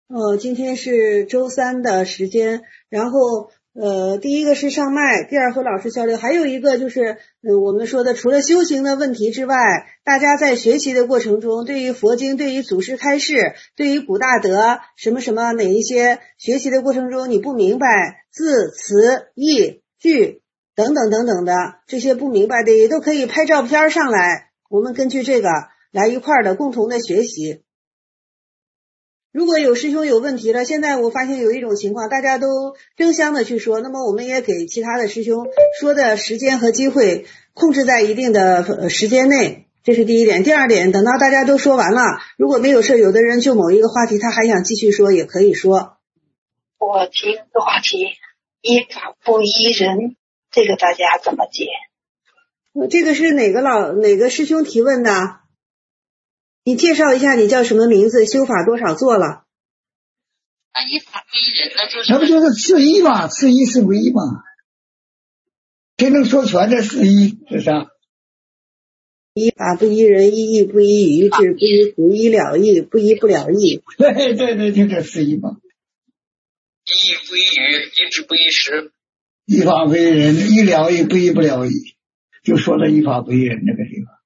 今天是周三的时间，然后第一个是上麦，第二和老师交流，还有一个就是我们说的除了修行的问题之外，大家在学习的过程中，对于佛经、对于祖师开示、对于古大德什么什么哪一些学习的过程中你不明白字词义句等等等等的这些不明白的，也都可以拍照片上来，我们根据这个来一块儿的共同的学习。如果有师兄有问题了，现在我发现有一种情况，大家都争相的去说，那么我们也给其他的师兄说的时间和机会控制在一定的时间内，这是第一点。第二点，等到大家都说完了，如果没有事，有的人就某一个话题他还想继续说也可以说。 我提一个话题，依法不依人，这个大家怎么解？ 这个是哪个师兄提问的？你介绍一下你叫什么名字，修法多少做了？ 依法不依人呢，就是那不就是次一嘛，次一是唯一嘛，谁能说全这次一是啥？ 依法不依人，依义不依于智，不依不依了义，不依不了义。 对，就这次一嘛。 依义不依于，依智不依时。 依法不依人，依了义不依不了义，就说到依法不依人这个地方。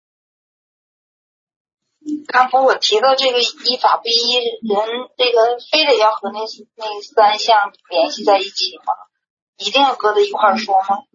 刚才我提到这个依法不依人，这个非得要和那三项联系在一起吗？一定要搁在一块儿说吗？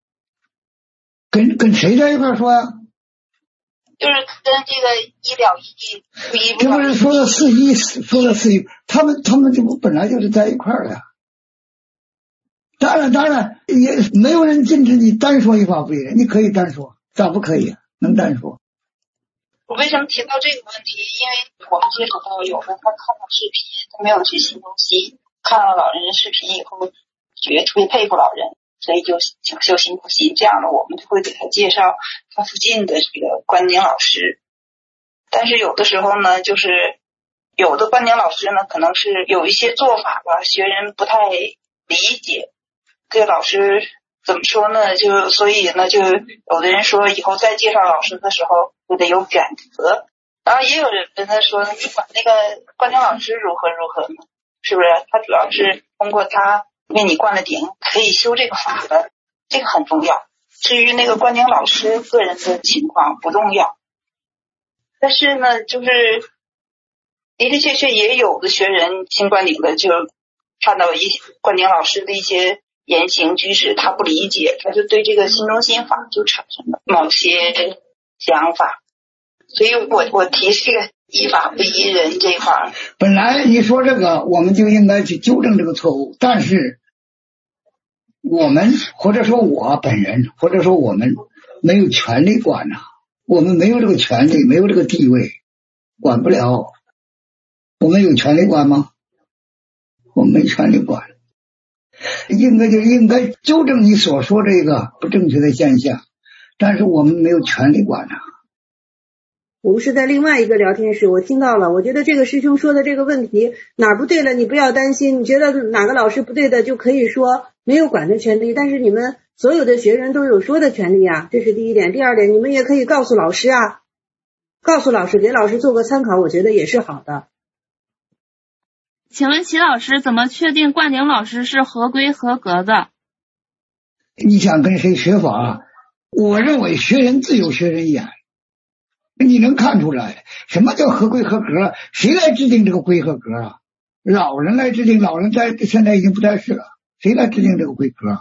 跟谁在一块儿说呀？ 就是跟这个依了义不依不了义。 这不是说的四一，他们这不本来就是在一块儿的呀。当然也没有人禁止你单说依法不依人，你可以单说，咋不可以啊？能单说。 我为什么提到这个问题？因为我们接触到有的他看到视频，他没有去新东西，看了老人的视频以后，觉得特别佩服老人，所以就想修新东西。这样的我们就会给他介绍他附近的这个观经老师。但是有的时候呢，就是有的观经老师呢，可能是有一些做法吧，学人不太理解。这个老师怎么说呢？所以呢，就有的人说以后再介绍老师的时候就得有选择。然后也有人跟他说，你管那个观经老师如何呢？是不是？他主要是通过他为你灌了顶，可以修这个法的，这个很重要。至于那个观经老师个人的情况不重要。但是呢，就是的的确确也有的学人新灌顶的，就看到一些灌顶老师的一些言行举止他不理解，他就对这个新中心法就产生了某些想法。所以我提这个依法不依人这一块。 本来你说这个我们就应该去纠正这个错误，但是我们或者说我本人或者说我们没有权利管啊，我们没有这个权利，没有这个地位，管不了。我们有权利管吗？我们没权利管。应该纠正你所说这个不正确的现象，但是我们没有权利管啊。 我们是在另外一个聊天室，我听到了，我觉得这个师兄说的这个问题哪儿不对了，你不要担心，你觉得哪个老师不对的就可以说，没有管的权利，但是你们所有的学生都有说的权利啊，这是第一点。第二点，你们也可以告诉老师啊，告诉老师，给老师做个参考，我觉得也是好的。 请问齐老师，怎么确定灌顶老师是合规合格的？ 你想跟谁学法？我认为学人自有学人眼，你能看出来什么叫合规合格？谁来制定这个规和格啊？老人来制定，老人现在已经不在世了，谁来制定这个规格？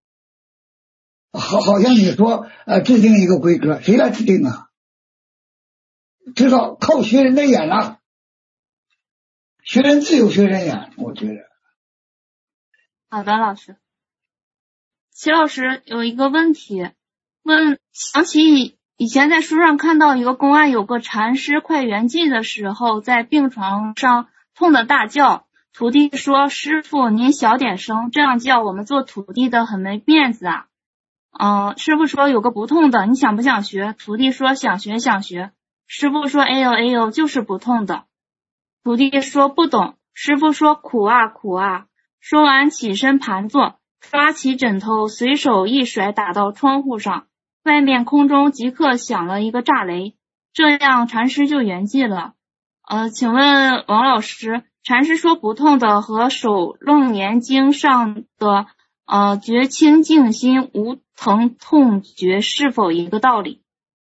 好像你说制定一个规格，谁来制定啊？至少靠学人的眼了。学人自有学人眼，我觉得。 好的，老师。齐老师有一个问题，想起以前在书上看到一个公案，有个禅师快圆寂的时候，在病床上痛得大叫，徒弟说：“师父，您小点声，这样叫我们做徒弟的很没面子啊。”师父说有个不痛的，你想不想学？徒弟说想学。师父说：“哎呦，就是不痛的。”徒弟说不懂，师父说苦啊。说完起身盘坐，抓起枕头随手一甩，打到窗户上，外面空中即刻响了一个炸雷，这样禅师就圆寂了。请问王老师， 禅师说不痛的和守楞严经上的觉清净心无疼痛觉是否一个道理？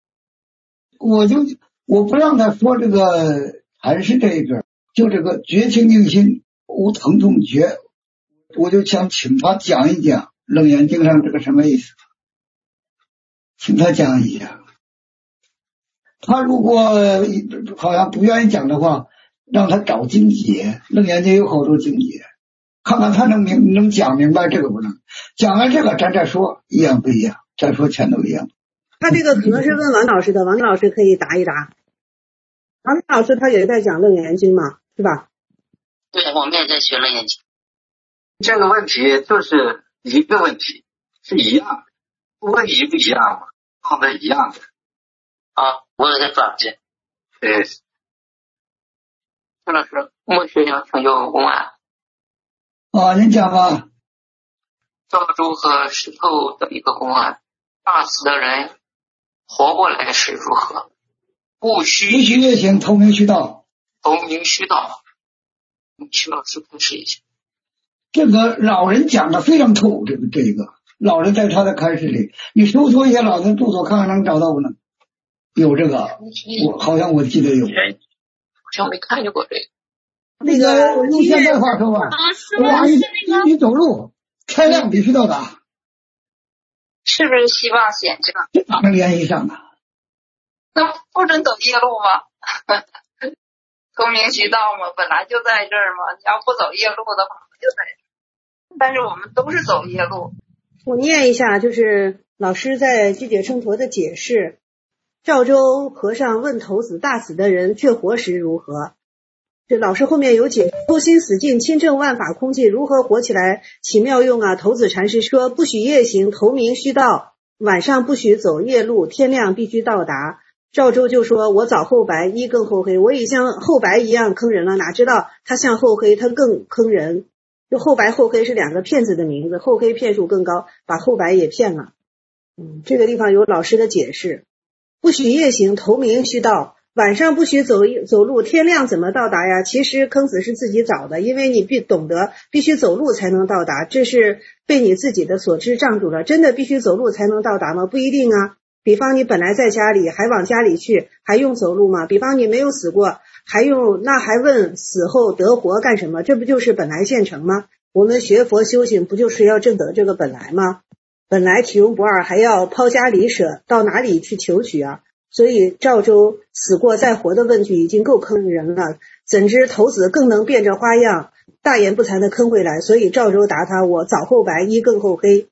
我不让他说这个禅师这一个，就这个觉清净心无疼痛觉，我就想请他讲一讲楞严经上这个什么意思，请他讲一下。他如果好像不愿意讲的话，让他找经解，楞严经有好多经解，看看他能讲明白这个不能。讲完这个咱再说一样不一样，再说全都一样。 他这个可能是问王老师的，王老师可以答一答。王老师他也在讲楞严经嘛，是吧？ 对，我们也在学楞严经。 这个问题就是一个问题，是一样的，问题不一样嘛，放的一样的。 我有在转接。 对， 陈老师，我学想请教公案。 您讲吧。 赵州和石头的一个公案，大死的人活过来是如何？不虚业行，投明须道。 投明须道。请老师开示一下。 这个老人讲的非常透，这个老人在他的开示里，你搜索一下老人著作，看看能找到不能？有这个，好像我记得有。 好像没看见过这个。 那个用现代话说吧，你走路天亮必须到达， 是不是希望显这个？ 这哪能联系上啊？ 那不准走夜路吗？投明须道嘛，本来就在这儿嘛。你要不走夜路的话，就在这儿。但是我们都是走夜路。 我念一下，就是老师在具解称陀的解释。赵州和尚问头子大死的人却活时如何？这老师后面有解，偷心死尽，亲证万法空寂，如何活起来？奇妙用啊！头子禅师说，不许夜行，投明须道，晚上不许走夜路，天亮必须到达。赵州就说，我早后白，一更后黑，我已像后白一样坑人了，哪知道他像后黑，他更坑人。就后白后黑是两个骗子的名字，后黑骗术更高，把后白也骗了。这个地方有老师的解释。不许夜行，投明须道，晚上不许走路，天亮怎么到达呀？其实坑死是自己找的，因为你懂得必须走路才能到达，这是被你自己的所知障住了。真的必须走路才能到达吗？不一定啊。比方你本来在家里，还往家里去，还用走路吗？比方你没有死过，那还问死后得活干什么？这不就是本来现成吗？我们学佛修行不就是要证得这个本来吗？本来体用不二，还要抛家离舍，到哪里去求取啊？所以赵州死过再活的问题已经够坑人了，怎知头子更能变着花样，大言不惭的坑回来。所以赵州答他，我早后白，一更后黑。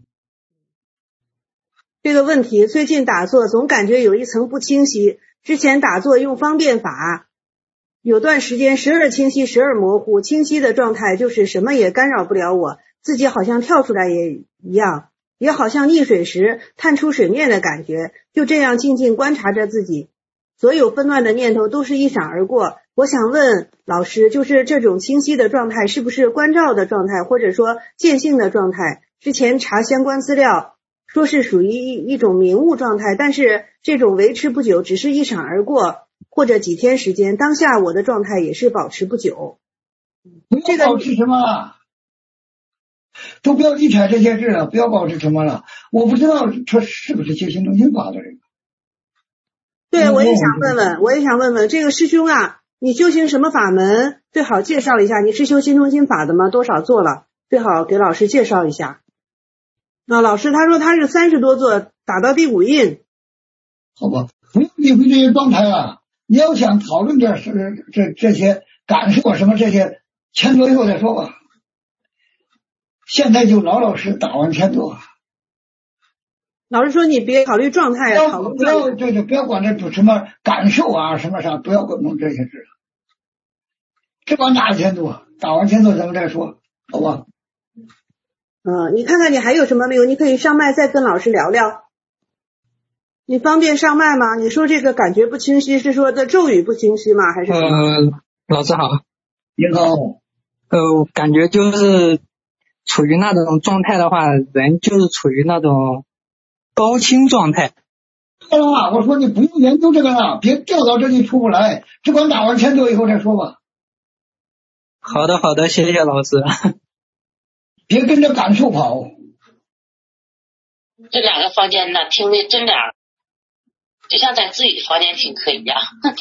这个问题最近打坐总感觉有一层不清晰，之前打坐用方便法，有段时间时而清晰时而模糊，清晰的状态就是什么也干扰不了我，自己好像跳出来也一样，也好像溺水时探出水面的感觉，就这样静静观察着自己，所有纷乱的念头都是一闪而过。我想问老师，就是这种清晰的状态是不是观照的状态，或者说见性的状态？之前查相关资料说是属于一种明悟状态，但是这种维持不久，只是一闪而过，或者几天时间，当下我的状态也是保持不久。 这个保持什么了？都不要理睬这些事了，不要保持什么了。我不知道这是不是修行中心法的人。 对，我也想问问这个师兄啊，你修行什么法门？最好介绍一下。你是修心中心法的吗？多少做了？最好给老师介绍一下。老师他说他是30多座，打到第5印。 好吧，不用理会这些状态啊。你要想讨论这些感受什么这些，1000多以后再说吧。现在就老老实打完1000多。 老师说你别考虑状态啊， 不要管这什么感受啊什么啥，不要弄这些事。这帮打1000多，打完1000多咱们再说，好吧？ 你看看你还有什么没有？你可以上麦再跟老师聊聊。你方便上麦吗？你说这个感觉不清晰，是说的咒语不清晰吗？还是什么？ 老师好。 你好。 感觉就是处于那种状态的话，人就是处于那种高清状态。 对了，我说你不用研究这个了，别掉到这里出不来，只管打完1000多以后再说吧。 好的好的，谢谢老师。 别跟着感受跑。 这两个房间呢，听的真凉，就像在自己房间听课一样。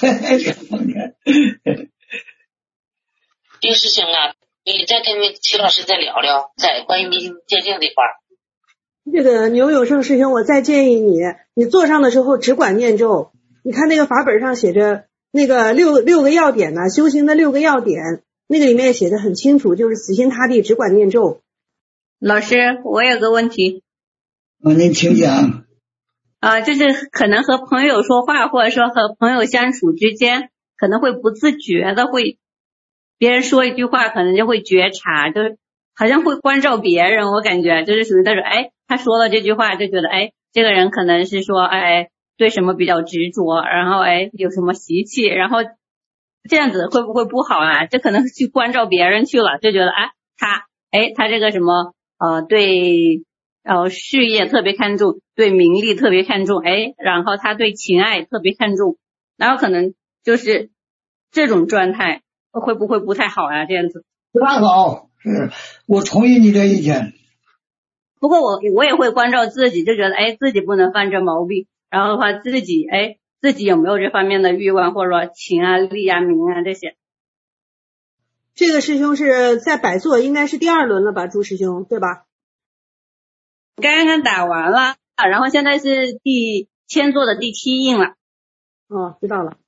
丁师兄啊，你再跟齐老师再聊聊，在关于迷信鉴定这块儿。 这个牛永胜师兄，我再建议你坐上的时候只管念咒。你看那个法本上写着那个六个要点呢，修行的6个要点，那个里面写的很清楚，就是死心塌地只管念咒。 老师，我有个问题。 您请讲。 就是可能和朋友说话，或者说和朋友相处之间，可能会不自觉的会，别人说一句话，可能就会觉察，就是好像会关照别人。我感觉就是属于那种，他说了这句话，就觉得这个人可能是说，对什么比较执着，然后有什么习气，然后这样子会不会不好啊？这可能去关照别人去了，就觉得他这个什么对事业特别看重，对名利特别看重，然后他对情爱特别看重，然后可能就是这种状态会不会不太好啊？这样子不太好，是我同意你的意见。 不过我也会关照自己，就觉得自己不能犯这毛病，然后的话自己有没有这方面的欲望，或者说情啊利啊名啊这些。 这个师兄是在摆座，应该是第2轮了吧，朱师兄对吧？ 刚刚打完了，然后现在是签座的第7印了。 知道了。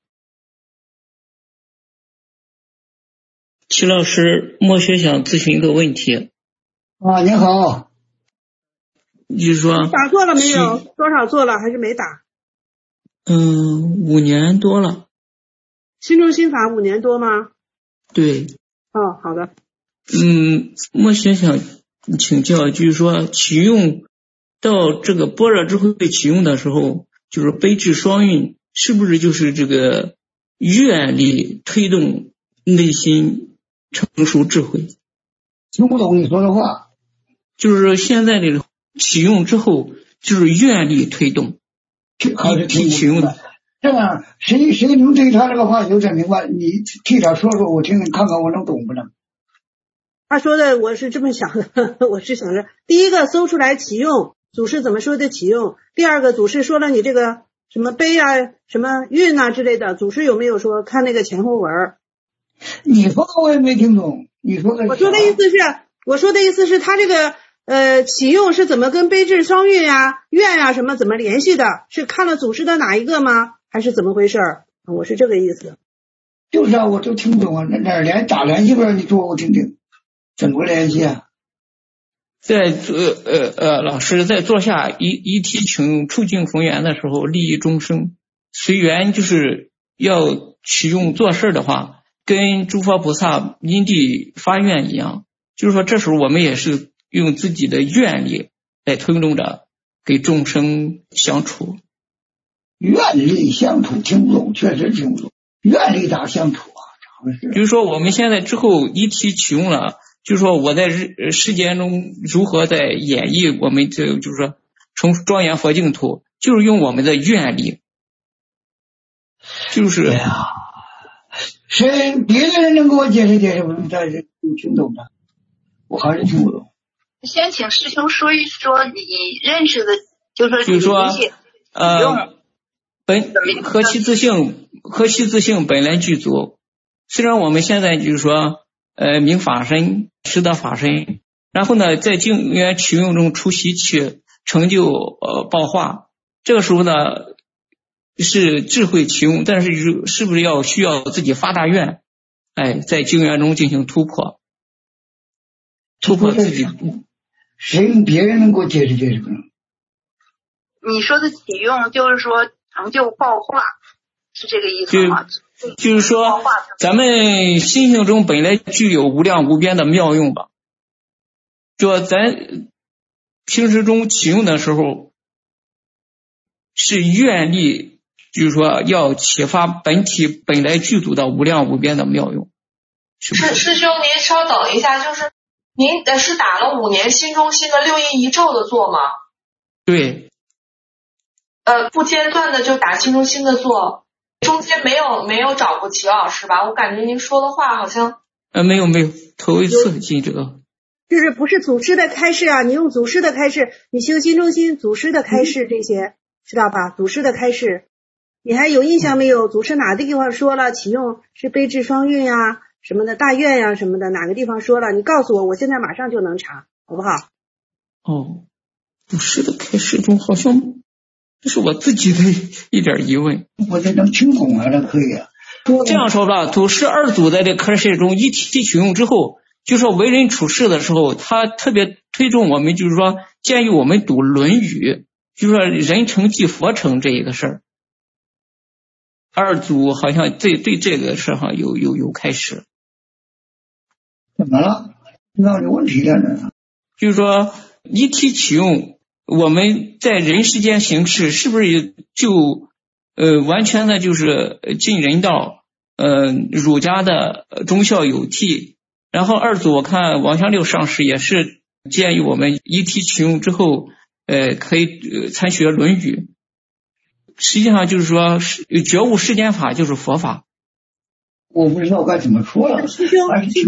齐老师，莫学想咨询一个问题。 您好。 就是说打坐了没有？多少座了还是没打 ？5年多了。 心中心法5年多吗？ 对。 好的。 莫学想请教，就是说启用到这个般若智慧启用的时候，就是悲智双运，是不是就是这个愿力推动内心成熟智慧？ 听不懂你说的话。 就是现在的启用之后，就是愿力推动。 还是启用的。这样谁能对他这个话有点明白？你替他说说，我听听看看我能懂不能？ 他说的我是这么想的，我是想着第一个搜出来启用，祖师怎么说的启用；第二个祖师说了你这个什么悲啊、什么运啊之类的，祖师有没有说看那个前后文？ 你说的我也没听懂，你说的。 我说的意思是他这个启用是怎么跟悲智双运啊、愿啊什么怎么联系的？是看了祖师的哪一个吗？还是怎么回事？我是这个意思。 就是我都听不懂啊，咋联系吧？你说我听听。怎么联系啊？ 老师在座下一提请出境逢源的时候，利益众生，随缘就是要启用做事的话，跟诸佛菩萨因地发愿一样，就是说这时候我们也是用自己的愿力来推动着给众生相处。 愿力相处听不懂，确实听不懂。愿力咋相处啊？咋回事？ 比如说我们现在之后一提启用了。就是说我在世间中如何在演绎我们这就是说从庄严佛净土，就是用我们的愿力，就是别的人能给我解释解释，我再听懂的，我还是听不懂。 先请师兄说一说你认识的，就是说何其自性本来具足。虽然我们现在就是说明法身识得法身，然后呢在境缘启用中出习气成就报化，这个时候呢是智慧启用，但是是不是需要自己发大愿，在境缘中进行突破自己。 别人能给我解释解释吗？ 你说的启用就是说成就报化，是这个意思吗？ 就是说咱们心性中本来具有无量无边的妙用吧，就咱平时中启用的时候是愿力，就是说要启发本体本来具足的无量无边的妙用。 师兄您稍等一下，就是您是打了5年心中心的6印一咒的坐吗？ 对。 不间断的就打心中心的坐，中间没有找过齐老师吧？我感觉您说的话好像没有，头一次进这个。 就是不是祖师的开示啊，你用祖师的开示，你修心中心祖师的开示这些，知道吧？祖师的开示，你还有印象没有？祖师哪个地方说了启用是悲智双运啊什么的，大愿呀什么的，哪个地方说了？你告诉我，我现在马上就能查，好不好？ 哦，祖师的开示中好像这是我自己的一点疑问。 我这能听懂了，这可以啊。 这样说吧，祖师二祖在这开示中一体启用之后，就说为人处事的时候，他特别推崇我们，就是说建议我们读《论语》，就是说人成即佛成这一个事儿。二祖好像对这个事上有开始。 怎么了？那有问题在哪呢？ 就是说一体启用，我们在人世间行事，是不是就完全的就是尽人道？儒家的忠孝有悌。然后二祖我看王香六上师也是建议我们一体启用之后，可以参学《论语》。实际上就是说，觉悟世间法就是佛法。 我不知道该怎么说了。 师兄，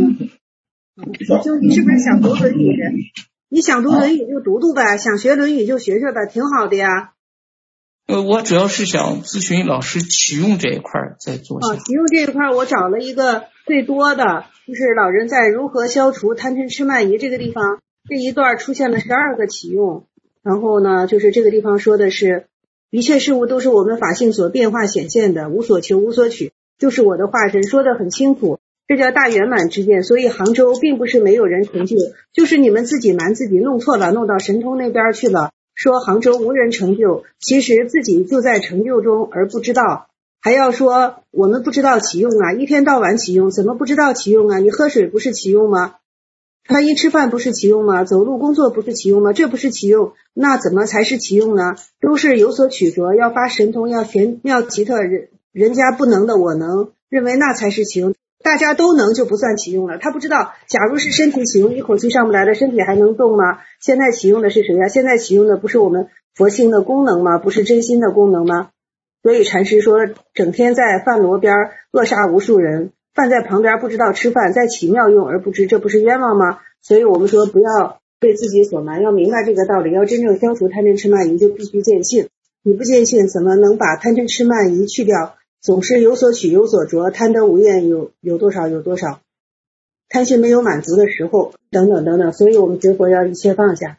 你是不是想读《论语》？你想读《论语》就读读呗，想学《论语》就学学呗，挺好的呀。 我主要是想咨询老师启用这一块再做下。 启用这一块我找了一个最多的，就是老人在如何消除贪嗔痴慢疑这个地方，这一段出现了12个启用。然后呢，就是这个地方说的是，一切事物都是我们法性所变化显现的，无所求无所取，就是我的化身，说得很清楚，这叫大圆满之见。所以杭州并不是没有人成就，就是你们自己瞒自己，弄错了，弄到神通那边去了，说杭州无人成就，其实自己就在成就中而不知道。还要说我们不知道启用啊，一天到晚启用，怎么不知道启用啊？你喝水不是启用吗？穿衣吃饭不是启用吗？走路工作不是启用吗？这不是启用，那怎么才是启用呢？都是有所取着，要发神通，要玄妙奇特，人家不能的我能，认为那才是启用。大家都能就不算启用了。他不知道，假如是身体启用，一口气上不来的，身体还能动吗？现在启用的是谁呀？现在启用的不是我们佛性的功能吗？不是真心的功能吗？所以禅师说，整天在饭炉边扼杀无数人，饭在旁边不知道吃饭，在起妙用而不知，这不是冤枉吗？所以我们说不要被自己所瞒，要明白这个道理，要真正消除贪嗔痴慢疑，就必须见性。你不见性，怎么能把贪嗔痴慢疑去掉？总是有所取有所着，贪得无厌有多少有多少，贪心没有满足的时候，等等等等。所以我们学佛要一切放下。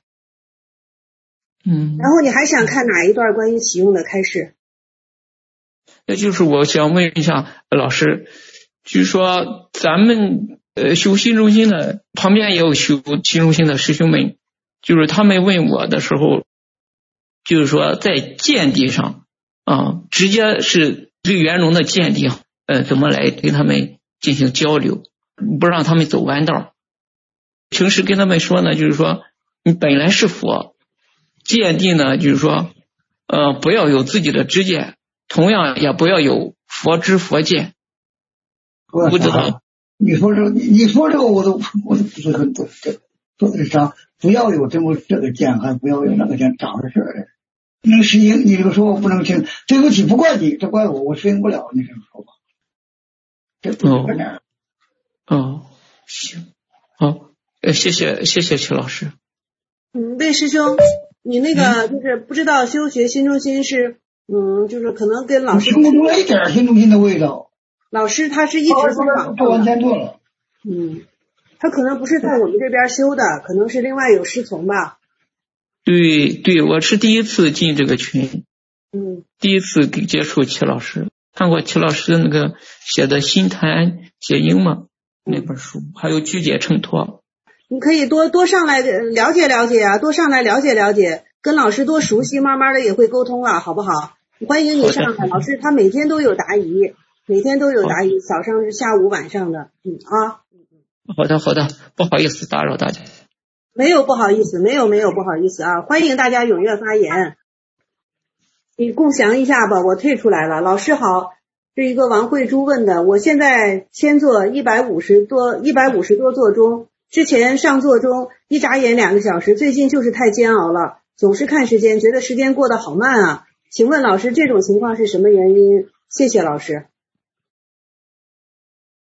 然后你还想看哪一段关于启用的开示？ 那就是我想问一下老师，就是说咱们修心中心的旁边也有修心中心的师兄们，就是他们问我的时候，就是说在见地上直接是最圆融的见地怎么来跟他们进行交流，不让他们走弯道。平时跟他们说呢，就是说你本来是佛，见地呢就是说不要有自己的知见，同样也不要有佛知佛见。不知道你说这个我都不是很懂，做的啥？不要有这个见，还不要有那个见，咋回事儿？能适应，你这个说我不能听，对不起，不怪你，这怪我适应不了，你这么说吧。这不是这样。 行，好，谢谢齐老师。 魏师兄，你那个就是不知道修学心中心是就是可能跟老师修不出来一点心中心的味道。 老师他是一直在往做完全做了。 他可能不是在我们这边修的，可能是另外有师从吧。 对，我是第一次进这个群，第一次接触齐老师，看过齐老师那个写的《心坛解因》嘛，那本书，还有《具解衬托》。 你可以多上来了解了解啊，多上来了解了解，跟老师多熟悉，慢慢的也会沟通了，好不好？欢迎你上来，老师他每天都有答疑，早上、下午、晚上的， 好的，不好意思打扰大家。 没有不好意思，没有不好意思啊！欢迎大家踊跃发言。你共享一下吧，我退出来了。老师好，是一个王慧珠问的，我现在先做150多座钟，之前上座中一眨眼2个小时，最近就是太煎熬了，总是看时间，觉得时间过得好慢啊。请问老师，这种情况是什么原因？谢谢老师。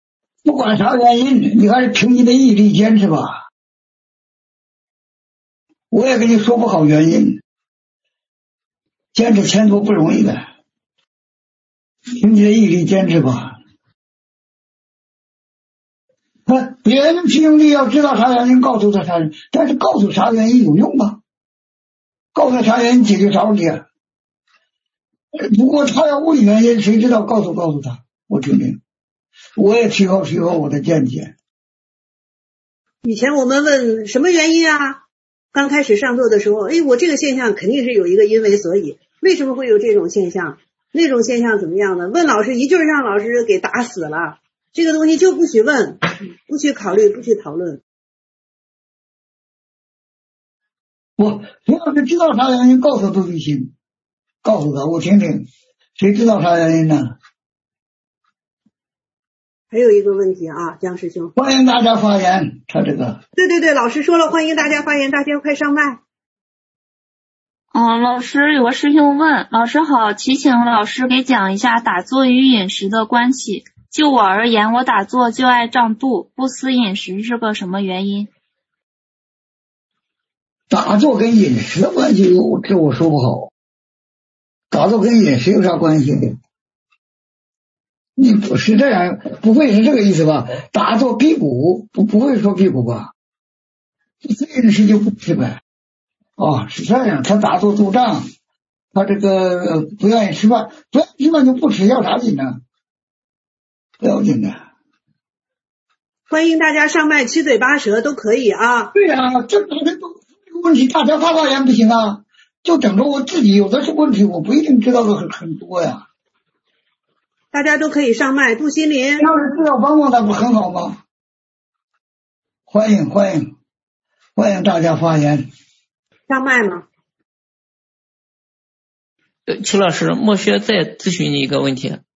不管啥原因，你还是凭你的毅力坚持吧。我也跟你说不好原因，坚持前途不容易的，凭你的毅力坚持吧。别人兄弟要知道啥原因，告诉他啥原因，但是告诉啥原因有用吗？告诉他啥原因解决啥问题啊？不过他要问原因，谁知道？告诉他，我听听，我也提高我的见解。 以前我们问什么原因啊？刚开始上座的时候，我这个现象肯定是有一个因为所以，为什么会有这种现象？那种现象怎么样呢？问老师一句让老师给打死了。这个东西就不许问，不去考虑，不去讨论。谁要是知道啥原因，告诉他都就行，告诉他我听听，谁知道啥原因呢？还有一个问题啊，江师兄，欢迎大家发言。他这个，对，老师说了，欢迎大家发言，大家快上麦。 老师，有个师兄问，老师好，祈请老师给讲一下打坐与饮食的关系。就我而言，我打坐就爱胀肚，不思饮食是个什么原因？ 打坐跟饮食的关系，这我说不好。打坐跟饮食有啥关系呢？你不是这样，不会是这个意思吧？打坐辟谷，不会说辟谷吧？这饮食就不吃呗。是这样，他打坐肚胀，他这个不愿意吃饭，不愿意吃饭就不吃，要啥紧呢？不要紧的，欢迎大家上麦，七嘴八舌都可以啊。对呀，这个问题大家发言不行啊，就等着我自己有的是问题，我不一定知道的很多呀。大家都可以上麦，杜心林要是知道帮帮他不很好吗？欢迎大家发言，上麦吗？ 邱老师，莫学再咨询你一个问题。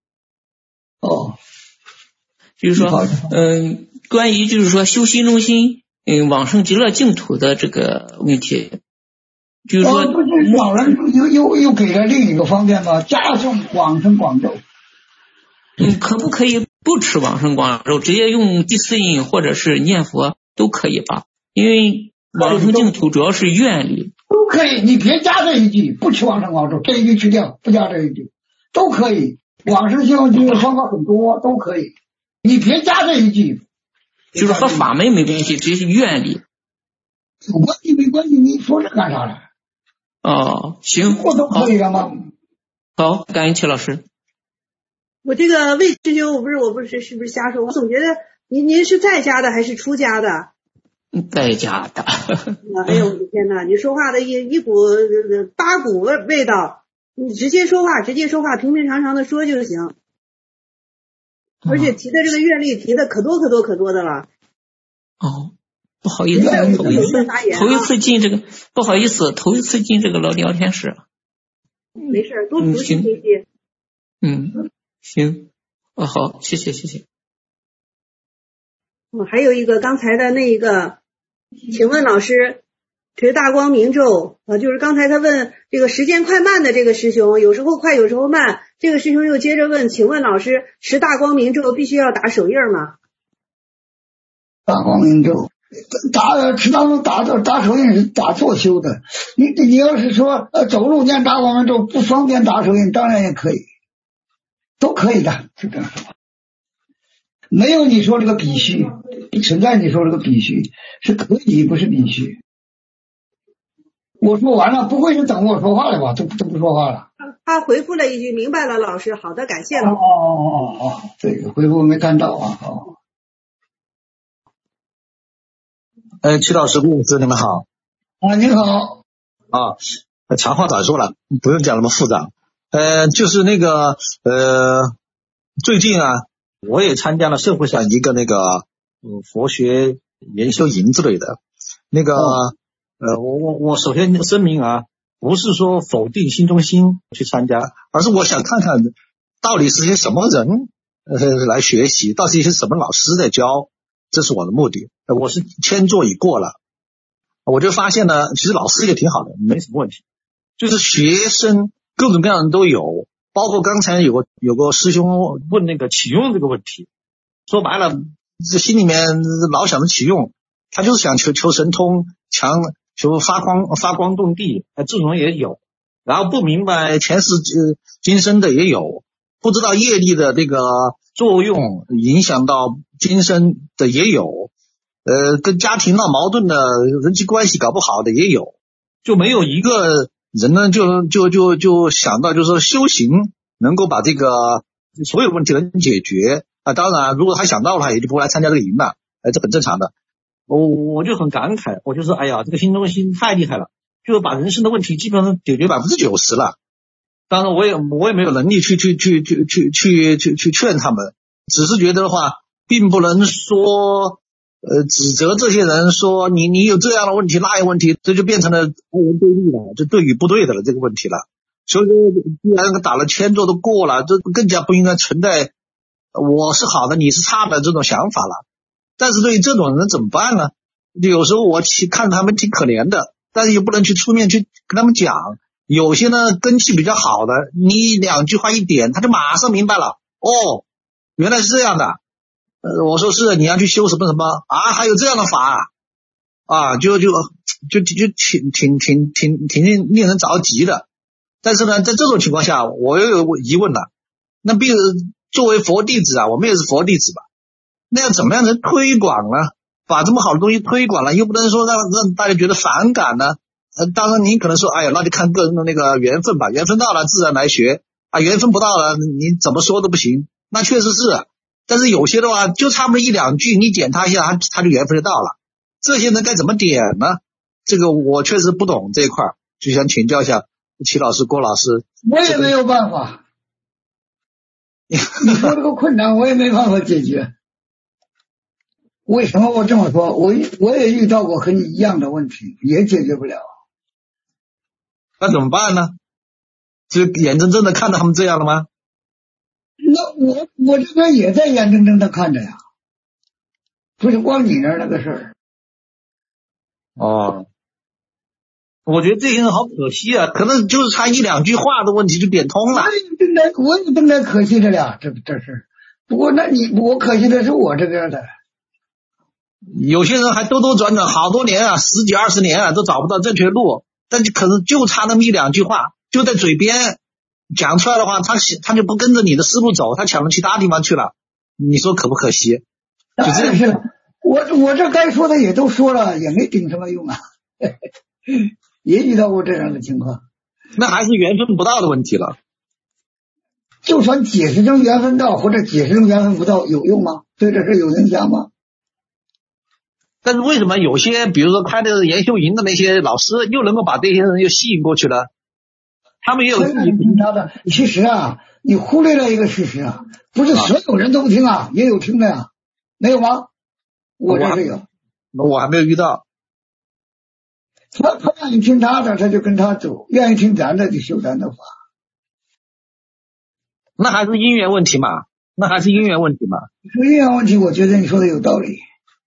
就是说，关于就是说修心中心，往生极乐净土的这个问题，就是说， 不是老人又给了另一个方便吗？加送往生广咒。 可不可以不吃往生广咒，直接用第四印或者是念佛都可以吧？因为往生净土主要是愿力。 都可以，你别加这一句，不吃往生广咒，这一句去掉，不加这一句，都可以。往生净土的方法很多，都可以。你别加这一句， 就是和法门没关系，只是愿力。 有关系没关系？你说这干啥了？ 行， 我都可以了吗？ 好，感恩齐老师。 我这个魏师兄，我不是是不是瞎说？我总觉得您是在家的还是出家的？ 在家的。 哎呦我的天哪！你说话的一股八股味道，你直接说话，平平常常的说就行。而且提的这个阅历提的可多的了。 不好意思，头一次进这个，不好意思，头一次进这个聊天室。 没事，多熟悉这些。 行，好，谢谢。 还有一个刚才的那一个，请问老师，持大光明咒就是刚才他问这个时间快慢的这个师兄，有时候快，有时候慢。这个师兄又接着问，请问老师，持大光明咒必须要打手印吗？大光明咒打手印是打坐修的。你要是说走路念大光明咒不方便打手印，当然也可以，都可以的，就这样说。没有你说这个必须，不存在你说这个必须，是可以不是必须。我说完了，不会是等我说话了吧？都不说话了。他回复了一句：“明白了，老师，好的，感谢了。”这个回复没看到啊。 曲老师、顾老师，你们好。 您好。 长话短说了，不用讲那么复杂。就是那个最近啊，我也参加了社会上一个那个佛学研修营之类的。那个我首先声明啊，不是说否定心中心去参加，而是我想看看到底是些什么人来学习，到底是什么老师在教，这是我的目的。我是千座已过了，我就发现呢，其实老师也挺好的，没什么问题，就是学生各种各样的都有，包括刚才有个师兄问那个启用这个问题，说白了这心里面老想着启用，他就是想求神通，求发光动地，这种也有。然后不明白前世今生的也有，不知道业力的这个作用影响到今生的也有，跟家庭闹矛盾的人际关系搞不好的也有，就没有一个人呢就想到就是说修行能够把这个所有问题能解决啊。当然如果他想到的话也就不会来参加这个营了，这很正常的。我就很感慨，我就说哎呀，这个新中心太厉害了，就是把人生的问题基本上解决90%了。当然我也没有能力去劝他们，只是觉得的话并不能说指责这些人说你有这样的问题那样问题，这就变成了二元对立了，就对与不对的了这个问题了。所以说既然打了1000座都过了，这更加不应该存在我是好的你是差的这种想法了。但是对于这种人怎么办呢？有时候我看他们挺可怜的，但是又不能去出面去跟他们讲。有些呢根气比较好的，你2句话一点他就马上明白了，哦原来是这样的。我说是你要去修什么什么啊，还有这样的法啊，就挺令人着急的。但是呢在这种情况下我又有疑问了，那比如作为佛弟子啊，我们也是佛弟子吧，那要怎么样能推广呢？把这么好的东西推广了，又不能说让大家觉得反感呢。当然你可能说哎呀那就看个人的那个缘分吧，缘分到了自然来学啊，缘分不到了你怎么说都不行。那确实是，但是有些的话就差不多1-2句你点他一下他就缘分就到了，这些人该怎么点呢？这个我确实不懂这一块，就想请教一下齐老师郭老师。 我也没有办法你说这个困难我也没办法解决。为什么我这么说？我也遇到过和你一样的问题，也解决不了。 那怎么办呢？就眼睁睁的看到他们这样了吗？ 那我这边也在眼睁睁的看着呀，不是光你那儿那个事儿。 哦，我觉得这些人好可惜啊，可能就是差1-2句话的问题就点通了。 我也正在可惜着了，这事。不过我可惜的是我这边的。 有些人还兜转转好多年啊，10几20年啊都找不到正确路，但可能就差那么1-2句话就在嘴边讲出来的话，他就不跟着你的思路走，他抢到其他地方去了，你说可不可惜？就这样。 是我这该说的也都说了，也没顶什么用啊也遇到过这样的情况。 那还是缘分不到的问题了。 就算解释成缘分到或者解释成缘分不到有用吗？对这事有影响吗？ 但是为什么有些比如说开的研修营的那些老师又能够把这些人又吸引过去了？他们也有自己听他的。其实啊你忽略了一个事实啊，不是所有人都不听啊，也有听的呀，没有吗？我这是有。 我还没有遇到。 他愿意听他的他就跟他走，愿意听咱的就修咱的法。 那还是因缘问题嘛。说因缘问题我觉得你说的有道理。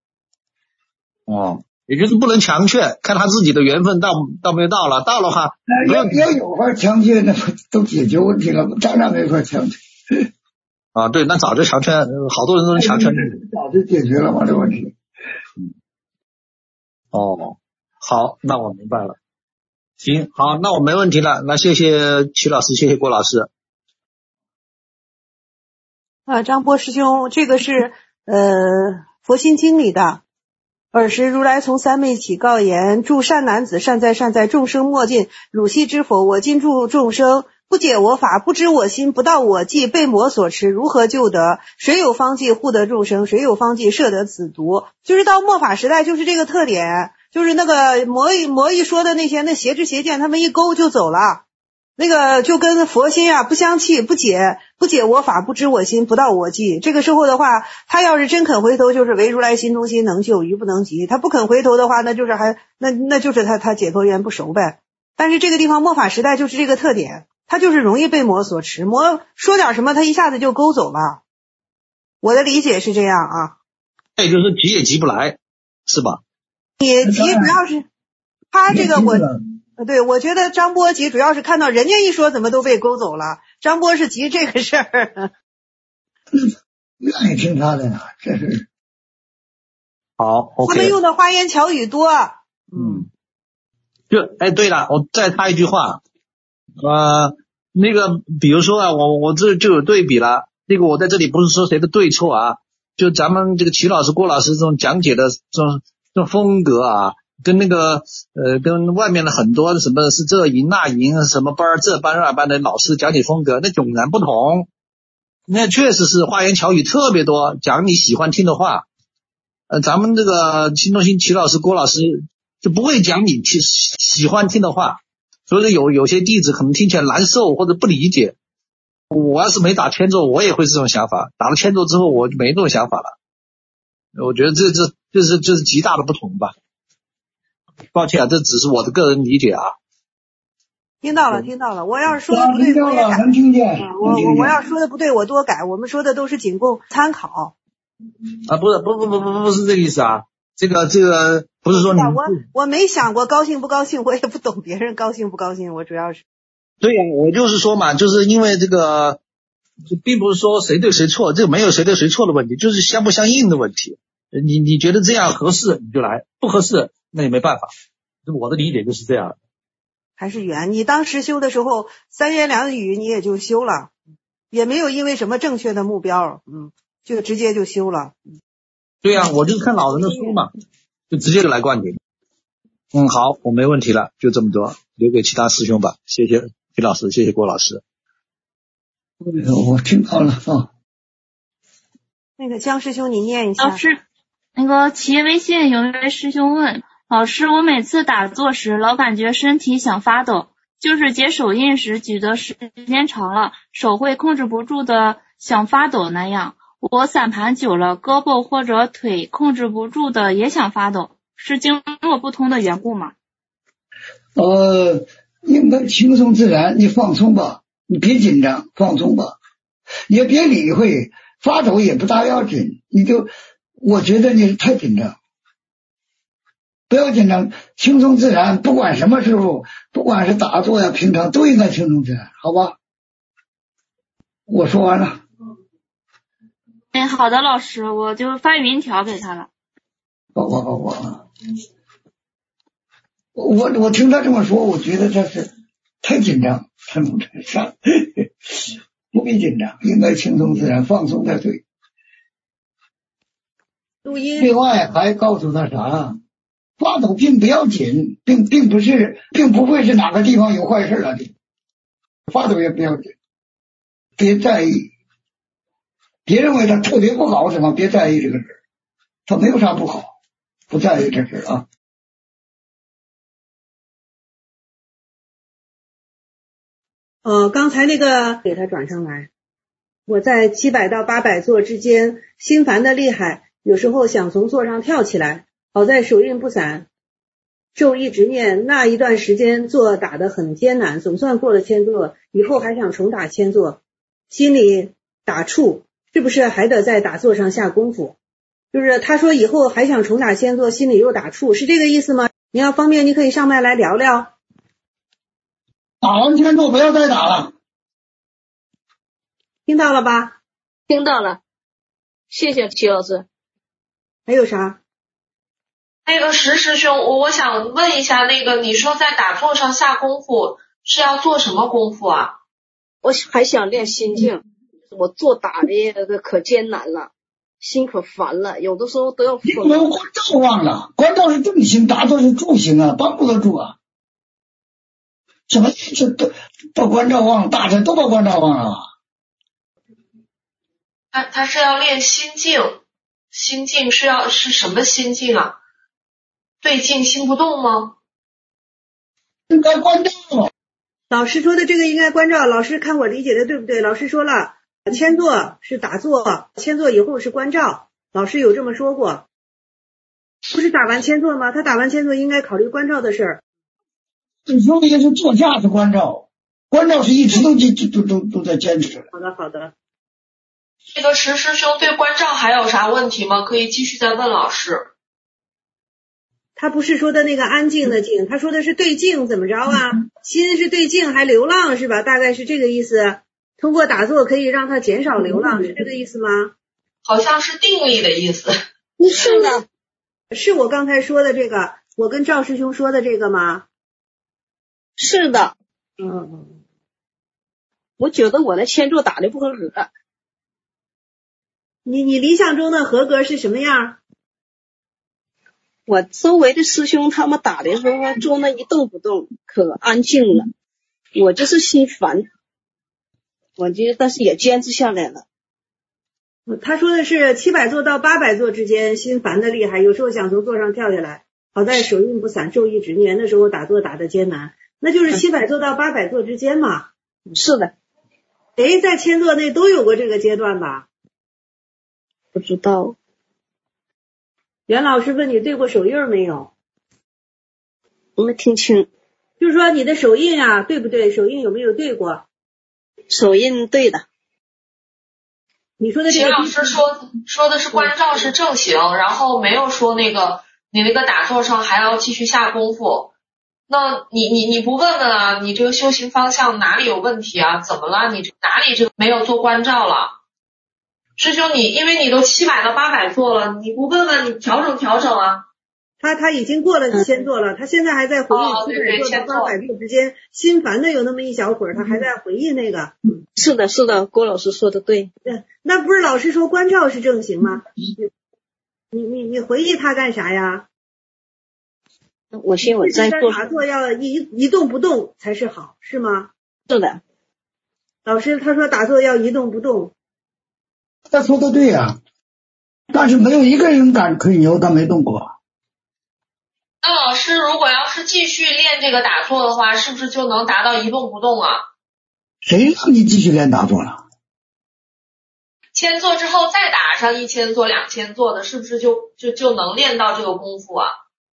也就是不能强劝，看他自己的缘分到没有到了，到的话要有法强劝那都解决问题了，当然没法强劝啊。对，那早就强劝，好多人都能强劝， 早就解决了嘛这个问题。 好，那我明白了。行，好，那我没问题了。那谢谢齐老师，谢谢郭老师。 张波师兄，这个是佛心经里的。尔时如来从三昧起告言：诸善男子，善哉善哉，众生莫近，汝昔之佛，我今助众生，不解我法，不知我心，不到我际，被魔所持，如何救得？谁有方剂护得众生？谁有方剂摄得此毒？就是到末法时代就是这个特点，就是那个魔一说的那些那邪知邪见，他们一勾就走了。那个就跟佛心啊不相契，不解我法，不知我心，不到我际。这个时候的话，他要是真肯回头，就是唯如来心中心，能救于不能及。他不肯回头的话，那就是那就是他解脱缘不熟呗。但是这个地方末法时代就是这个特点，他就是容易被魔所持，魔说点什么他一下子就勾走了。我的理解是这样啊。 也就是急也急不来，是吧？ 你急主要是他这个我觉得张波急主要是看到人家一说怎么都被勾走了，张波是急这个事儿。 愿意听他的呢，这是好 ，OK。 他们用的花言巧语多。 对了，我再插一句话，那个比如说啊，我这就有对比了。这个我在这里不是说谁的对错啊，就咱们这个齐老师、郭老师这种讲解的这种风格啊，跟那个跟外面的很多什么是这营那营什么班这班那班的老师讲解风格那迥然不同。那确实是花言巧语特别多，讲你喜欢听的话。咱们这个新中心齐老师、郭老师就不会讲你喜欢听的话，所以有些弟子可能听起来难受或者不理解。我要是没打千咒，我也会是这种想法，打了千咒之后我就没这种想法了。我觉得这是极大的不同吧。抱歉啊，这只是我的个人理解啊。 听到了，我要是说的不对我也改。 能听见。 我要说的不对我多改，我们说的都是仅供参考。 不是这个意思啊。这个不是说你我没想过高兴不高兴，我也不懂别人高兴不高兴，我主要是。 对呀，我就是说嘛，就是因为这个并不是说谁对谁错，这个没有谁对谁错的问题，就是相不相应的问题。你觉得这样合适你就来，不合适那也没办法。我的理解就是这样。 还是缘，你当时修的时候三言两语你也就修了，也没有因为什么正确的目标，就直接就修了。 对呀，我就是看老人的书嘛，就直接来灌顶。好，我没问题了，就这么多，留给其他师兄吧。谢谢徐老师，谢谢郭老师。 我听到了啊。 那个江师兄你念一下。 老师，那个企业微信有一位师兄问老师，我每次打坐时老感觉身体想发抖，就是结手印时举的时间长了，手会控制不住的想发抖那样。我散盘久了，胳膊或者腿控制不住的也想发抖，是经络不通的缘故吗？ 应该轻松自然，你放松吧，你别紧张，放松吧，也别理会，发抖也不大要紧，我觉得你太紧张，不要紧张，轻松自然，不管什么时候，不管是打坐呀，平常都应该轻松自然，好吧？我说完了。 好的，老师，我就发语音条给他了。 我听他这么说，我觉得他是太紧张，不必紧张，应该轻松自然，放松才对。 录音。 另外还告诉他啥？发抖并不要紧，并不会是哪个地方有坏事了的，发抖也不要紧，别在意。别认为他特别不好什么，别在意这个事，他没有啥不好，不在意这事啊。 刚才那个给他转上来，我在700到800座之间，心烦的厉害，有时候想从座上跳起来，好在手印不散，咒一直念，那一段时间坐打得很艰难，总算过了1000座，以后还想重打1000座，心里打怵。是不是还得在打坐上下功夫？就是他说以后还想重打1000座，心里又打怵，是这个意思吗？你要方便你可以上麦来聊聊。 打完1000座不要再打了。 听到了吧？ 听到了，谢谢齐老师。 还有啥？ 那个石师兄，我想问一下，那个你说在打坐上下功夫是要做什么功夫啊？ 我还想练心境。我做打的可艰难了，心可烦了，有的时候都要疯。 你没有关照忘了，关照是正心，打坐是助心啊，帮不得助啊。什么都关照忘了，大臣都把关照忘了。 他是要练心境，心境是什么心境啊？对境心不动吗？ 应该关照。 老师说的这个应该关照，老师看我理解的对不对？老师说了。1000座是打坐，1000座以后是关照，老师有这么说过。不是打完1000座吗？他打完1000座应该考虑关照的事儿。 你说的也是坐下是关照，关照是一直都在坚持。 好的。 这个石师兄对关照还有啥问题吗？可以继续再问老师。 他不是说的那个安静的静，他说的是对境怎么着啊？心是对境还流浪是吧？大概是这个意思。通过打坐可以让它减少流浪，是这个意思吗？ 好像是定力的意思。 是的， 是我刚才说的这个，我跟赵师兄说的这个吗？ 是的。我觉得我的签座打的不合格。 你理想中的合格是什么样？ 我周围的师兄他们打的时候坐那一动不动，可安静了，我就是心烦，我觉得但是也坚持下来了。 他说的是700座到800座之间，心烦的厉害，有时候想从座上跳下来，好在手印不散，昼一直念，那时候打坐打的艰难，那就是700座到800座之间嘛。 是的。 谁在签座内都有过这个阶段吧？ 不知道。 袁老师问你对过手印没有？ 我没听清。 就是说你的手印啊，对不对？手印有没有对过？ 手印对的。 你说的这个秦老师说的是关照是正行，然后没有说你那个打坐上还要继续下功夫。那你不问问啊？你这个修行方向哪里有问题啊？怎么了？你哪里这个没有做关照了？师兄，因为你都700到800座了，你不问问你调整调整啊？ 他已经过了签座了，他现在还在回忆700座到800座之间心烦的有那么一小会儿，他还在回忆那个。 是的，是的，郭老师说的对。 那不是老师说关照是正行吗？你回忆他干啥呀？ 我信我在做打坐要一动不动才是好，是吗？ 是的。 老师他说打坐要一动不动。 他说的对呀，但是没有一个人敢吹牛他没动过。 那老师如果要是继续练这个打坐的话，是不是就能达到一动不动啊？ 谁让你继续练打坐了？ 签座之后再打上1000座、2000座的，是不是就能练到这个功夫啊？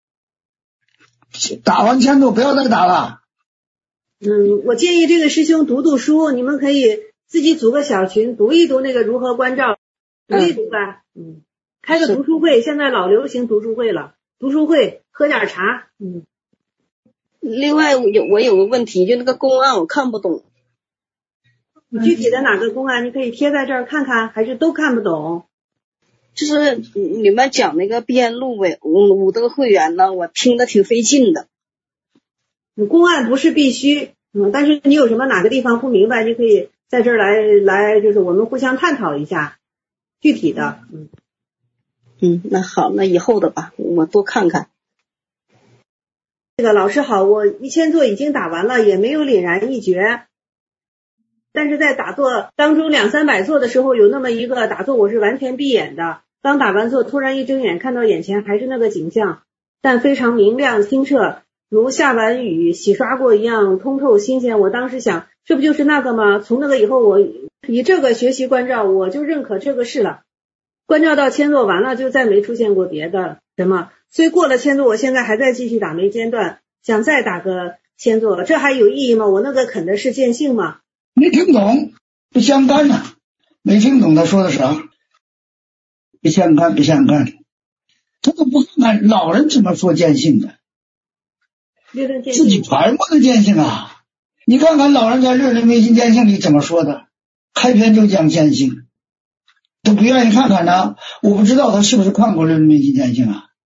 打完签座不要再打了。 我建议这个师兄读书，你们可以自己组个小群，读一读那个如何关照，读一读吧。开个读书会，现在老流行读书会了，读书会喝点茶。 另外我有个问题，就那个公案我看不懂。 你具体的哪个公案你可以贴在这儿看看，还是都看不懂？ 就是你们讲那个编录呗，我这个会员呢，我听得挺费劲的。 公案不是必须，但是你有什么哪个地方不明白，你可以在这儿来，就是我们互相探讨一下具体的。 那好，那以后的吧，我多看看。 这个老师好，我1000座已经打完了，也没有凛然一绝。但是在打坐当中200-300座的时候，有那么一个打坐我是完全闭眼的，刚打完坐突然一睁眼看到眼前还是那个景象，但非常明亮清澈，如下完雨洗刷过一样通透新鲜。我当时想，这不就是那个吗？从那个以后我以这个学习关照，我就认可这个是了。关照到签座完了就再没出现过别的什么，所以过了签座我现在还在继续打没间断，想再打个签座，这还有意义吗？我那个啃的是见性吗？ 没听懂，不相干呐，没听懂他说的啥，不相干，他都不看老人怎么说见性的，自己传播的见性啊！你看看老人在《略论微心见性》里怎么说的，开篇就讲见性，都不愿意看看呢。我不知道他是不是看过《略论微心见性》啊？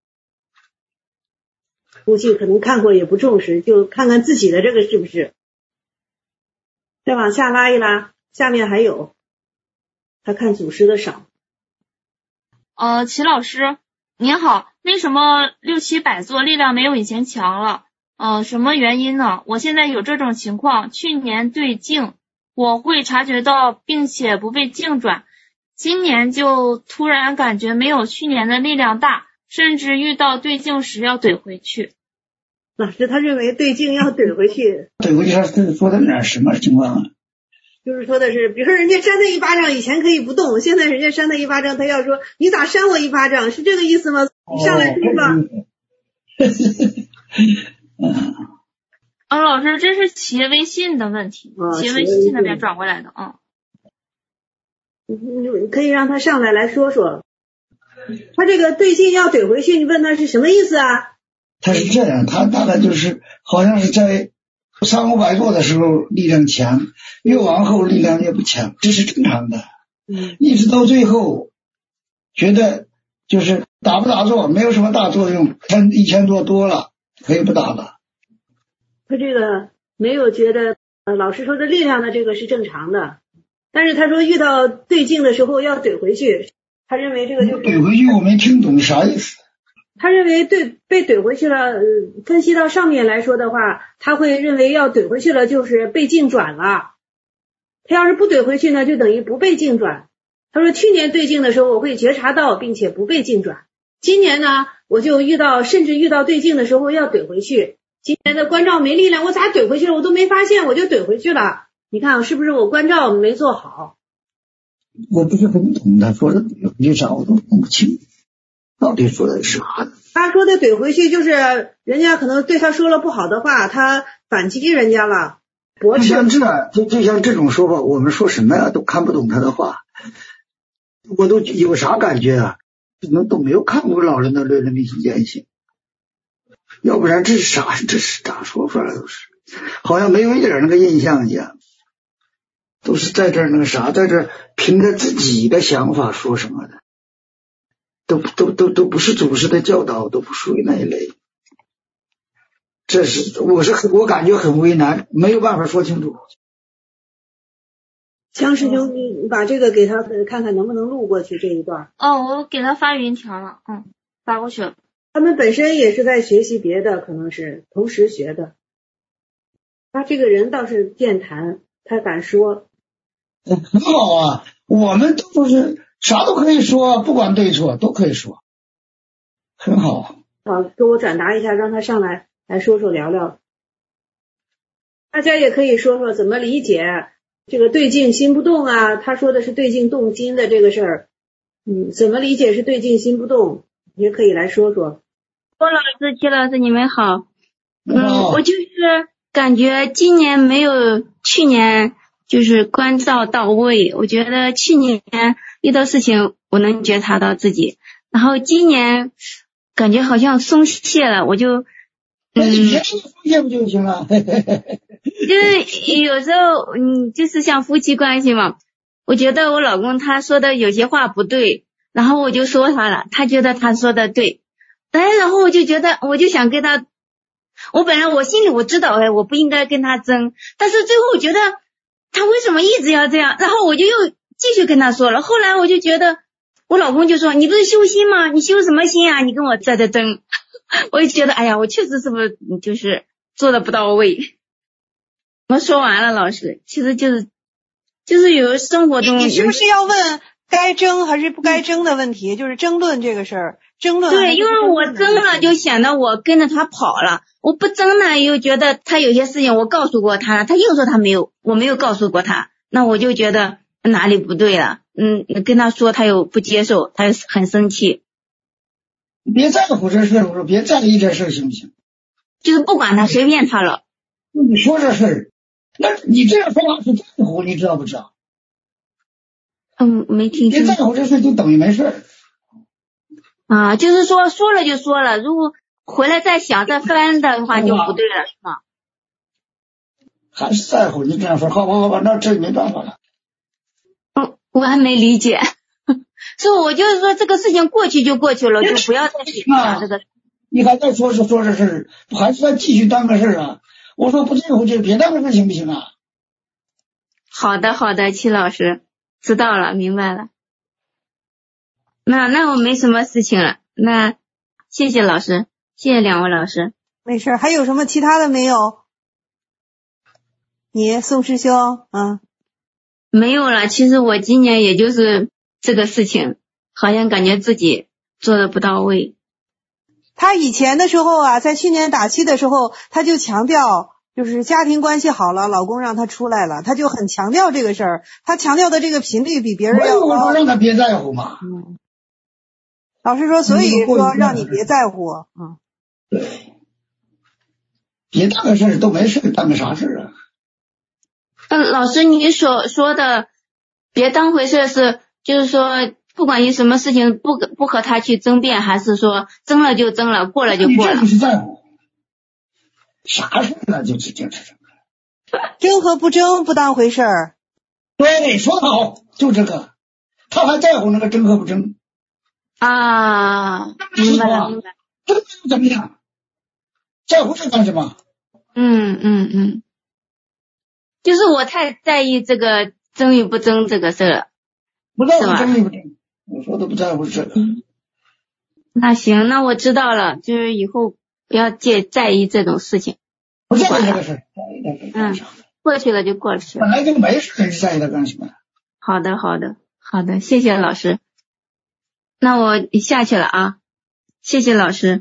估计可能看过也不重视，就看看自己的这个是不是。再往下拉一拉，下面还有，他看祖师的少。 齐老师您好，为什么600-700座力量没有以前强了？什么原因呢？我现在有这种情况，去年对境我会察觉到并且不被境转，今年就突然感觉没有去年的力量大，甚至遇到对境时要怼回去。 老师他认为对境要怼回去， 怼回去他是说的哪什么情况啊？ 就是说的是，比如说人家扇他一巴掌以前可以不动，现在人家扇他一巴掌他要说你咋扇我一巴掌，是这个意思吗？你上来说吧。 老师这是企业微信的问题，企业微信那边转过来的。 你可以让他上来说说，他这个对境要怼回去，你问他是什么意思啊？ 他是这样，他大概就是好像是在300-500座的时候力量强，越往后力量越不强，这是正常的。一直到最后觉得就是打不打坐没有什么大作用，1000多了，可以不打了。 他这个没有觉得老师说的力量的这个是正常的，但是他说遇到对境的时候要怼回去，他认为这个就是怼回去，我没听懂啥意思。 他认为被怼回去了，分析到上面来说的话，他会认为要怼回去了就是被境转了，他要是不怼回去呢，就等于不被境转。他说去年对境的时候我会觉察到并且不被境转，今年呢我就甚至遇到对境的时候要怼回去，今年的关照没力量，我咋怼回去了？我都没发现我就怼回去了，你看是不是我关照没做好？ 我不是很懂他说的怼回去啥，我都弄不清到底说的是啥。 他说的怼回去就是人家可能对他说了不好的话，他反击人家了，驳斥。 就像这种说法，我们说什么呀都看不懂他的话，我都有啥感觉啊？可能都没有看过老人的论理性见性，要不然这是啥说法都是，好像没有一点那个印象一样，都是在这儿那个啥，在这儿凭着自己的想法说什么的。都不是祖师的教导，都不属于那一类。我感觉很为难，没有办法说清楚。 江师兄，你把这个给他看看能不能录过去这一段。 我给他发语音条了，发过去了。 他们本身也是在学习别的，可能是同时学的。他这个人倒是健谈，他敢说。 很好啊，我们都是。啥都可以说，不管对错都可以说，很好。 好，给我转达一下，让他上来说说聊聊。大家也可以说说怎么理解这个对境心不动啊？他说的是对境动心的这个事儿，怎么理解是对境心不动？也可以来说说。 郭老师、齐老师，你们好。我就是感觉今年没有去年就是关照到位，我觉得去年遇到事情我能觉察到自己，然后今年感觉好像松懈了，我就松懈不就行了？ 就是有时候就是像夫妻关系嘛，我觉得我老公他说的有些话不对，然后我就说他了，他觉得他说的对，然后我就觉得我就想跟他，我本来我心里我知道我不应该跟他争，但是最后我觉得他为什么一直要这样，然后我就又继续跟他说了，后来我就觉得我老公就说你不是修心吗？你修什么心啊？你跟我在这争。我就觉得哎呀，我确实是不是就是做的不到位。我说完了，老师，其实就是有生活中你是不是要问该争还是不该争的问题，就是争论这个事儿，争论。 对，因为我争了就显得我跟着他跑了，我不争呢又觉得他有些事情我告诉过他了，他又说我没有告诉过他，那我就觉得哪里不对了，跟他说他又不接受，他又很生气。 别在乎这事，我说别在意这事行不行？ 就是不管他，随便他了。 你说这事，那你这样说话是在乎，你知道不知道？ 没听清。 别在乎这事就等于没事啊，就是说了就说了，如果回来再想再翻的话就不对了，是吗？ 还是在乎，你这样说，好吧，那这没办法了。 我还没理解。所以我就是说这个事情过去就过去了，就不要再想这个。 你还在说这事，还是再继续当个事啊？我说不在乎就别当个事行不行啊？ 好的，齐老师知道了，明白了。那我没什么事情了，那谢谢老师，谢谢两位老师。 没事，还有什么其他的没有？你宋师兄没有了，其实我今年也就是这个事情，好像感觉自己做的不到位。 他以前的时候啊，在去年打七的时候，他就强调就是家庭关系好了，老公让他出来了，他就很强调这个事儿，他强调的这个频率比别人要高。 我说让他别在乎嘛。 老师说，所以说让你别在乎。 对，别当个事都没事，当个啥事啊？ 老师，你所说的别当回事是，就是说不管你什么事情不和他去争辩，还是说争了就争了，过了就过了。 你这就是在乎啥事呢？就是争和不争不当回事儿。 对，说得好，就这个，他还在乎那个争和不争。 啊，明白了明白。 这个怎么样？在乎这干什么？ 就是我太在意这个争与不争这个事了。 不在乎争与不争，我说的不在乎这个。 那行，那我知道了，就是以后不要在意这种事情。 不在意这个事， 过去了就过去了。 本来就没事，你在意它干什么？ 好的，谢谢老师。那我下去了啊，谢谢老师。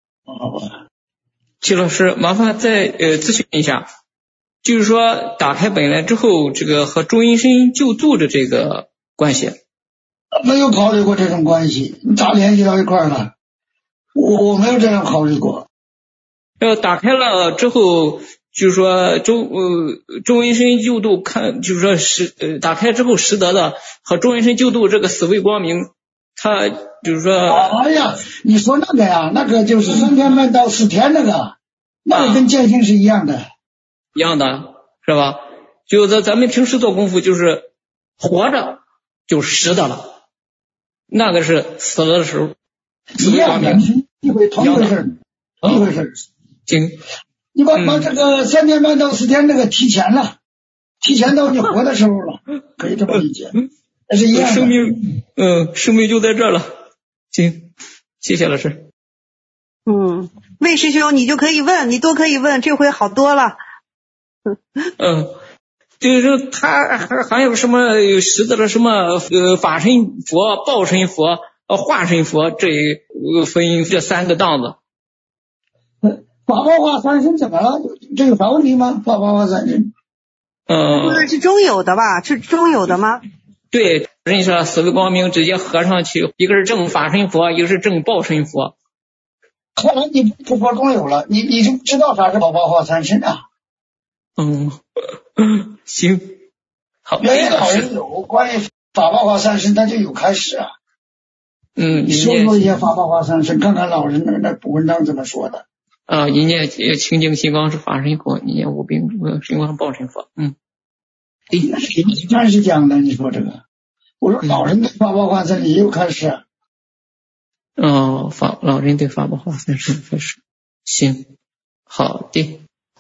齐老师，麻烦再咨询一下，就是说打开本来之后，这个和周医生救助的这个关系， 没有考虑过这种关系，你咋联系到一块儿了？我没有这样考虑过。 打开了之后，就是说周医生救度就是说打开之后识得的和周医生救度这个死为光明，他就是说， 哎呀，你说那个呀，那个就是3天半到4天那个跟见性是一样的， 是吧？就是咱们平时做功夫，就是活着就识得了，那个是死了的时候，死为光明， 一回事。 行， 你把这个3天半到4天那个提前了，提前到你活的时候了，可以这么理解，那是一样的。 生命就在这了。行，谢谢老师。 魏师兄，你就可以问，你都可以问，这回好多了。 就是说他还有什么识得了什么法身佛、报身佛、化身佛，这分这3个档子。 法报化三身怎么了？这有啥问题吗？法报化三身。 说的是中有的吧？是中有的吗？ 对，认识了死为光明，直接合上去，一个是正法身佛，一个是正报身佛。 看来你不说中有了，你就知道啥是法报化三身啊？ 行，好。 原来老人有关于法报化三身，他就有开始啊。你说一些法报化三身，看看老人那古文章怎么说的。 一念清净心光是法身佛，一念无病心光报身佛。 你看是讲的，你说这个，我说老人对法报化三身也有开始。 老人对法报化三身开始。行，好的。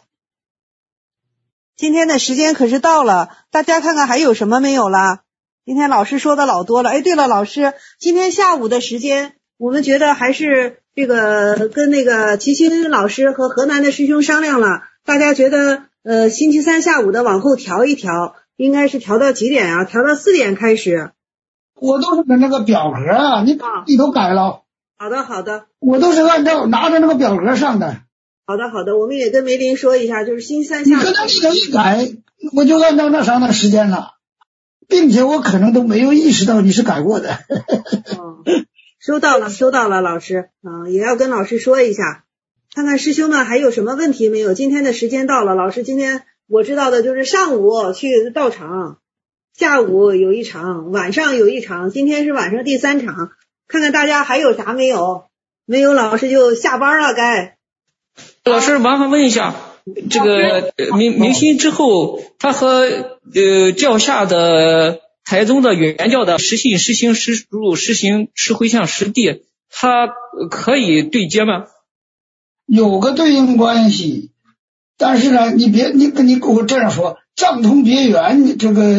今天的时间可是到了，大家看看还有什么没有啦？今天老师说的老多了。对了，老师，今天下午的时间，我们觉得还是这个跟那个齐青老师和河南的师兄商量了，大家觉得星期三下午的往后调一调，应该是调到几点啊？调到4点开始。 我都是跟那个表格啊，你都改了。 好的。 我都是按照拿着那个表格上的。 好的，我们也跟梅林说一下，就是星期三下午。 你跟他里头一改，我就按照那上的时间了，并且我可能都没有意识到你是改过的。 收到了，老师也要跟老师说一下，看看师兄们还有什么问题没有。今天的时间到了，老师今天我知道的就是上午去道场，下午有一场，晚上有一场，今天是晚上第3场，看看大家还有啥没有？没有，老师就下班了该。 老师麻烦问一下，这个明心之后，他和教下的台宗的原教的实信、实行、实入、实行、实回向、实地，他可以对接吗？ 有个对应关系，但是呢，你给我这样说，藏通别圆，这个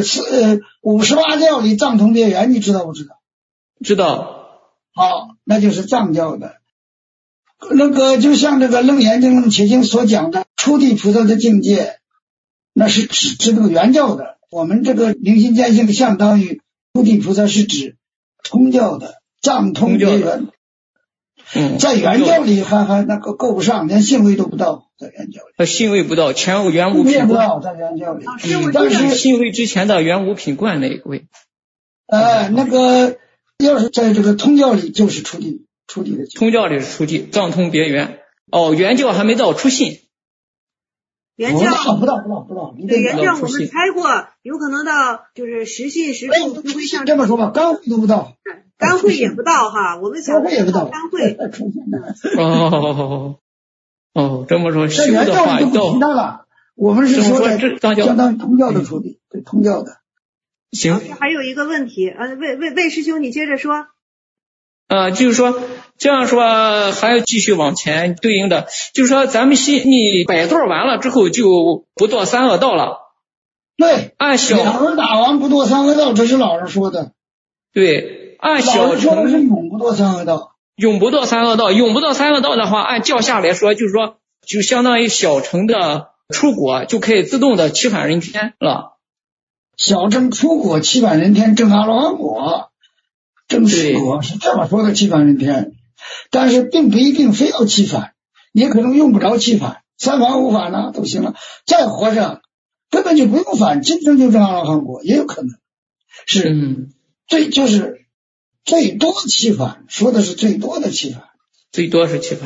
58教里藏通别圆，你知道不知道？ 知道。 好，那就是藏教的。那个就像这个楞严经、楞伽经所讲的初地菩萨的境界，那是指这个原教的。我们这个明心见性相当于初地菩萨是指通教的藏通别圆。在原教里还那个够不上，连性位都不到，在原教里。 性位不到，全圆无品冠。在原教里。 但是性位之前的圆无品冠那一位。 那个要是在这个通教里就是初地的。 通教里是初地，藏通别圆。原教还没到初信。 原教不到。 对，原教我们猜过，有可能到就是实信、实入、实回向。 这么说吧，干会都不到。 干会也不到哈，我们想会也不到。 干会。 这么说，修的话到了。我们是说的相当于通教的初地，对通教的。 行。 还有一个问题，魏师兄，你接着说。 就是说这样说还要继续往前对应的，就是说咱们你摆座完了之后就不堕三恶道了。 对， 按小两轮打完不堕三恶道，这是老人说的。 对，按小老人说的是永不堕三恶道。 永不堕三恶道，永不堕三恶道的话，按教下来说，就是说就相当于小乘的出果就可以自动的七返人天了。 小乘出果七返人天，证阿罗汉果，证四果是这么说的七返人天，但是并不一定非要七返，也可能用不着七返，三返五返呢都行了。再活着根本就不用返，今生就证阿罗汉果也有可能。是，就是最多七返，说的是最多的七返， 最多是七返。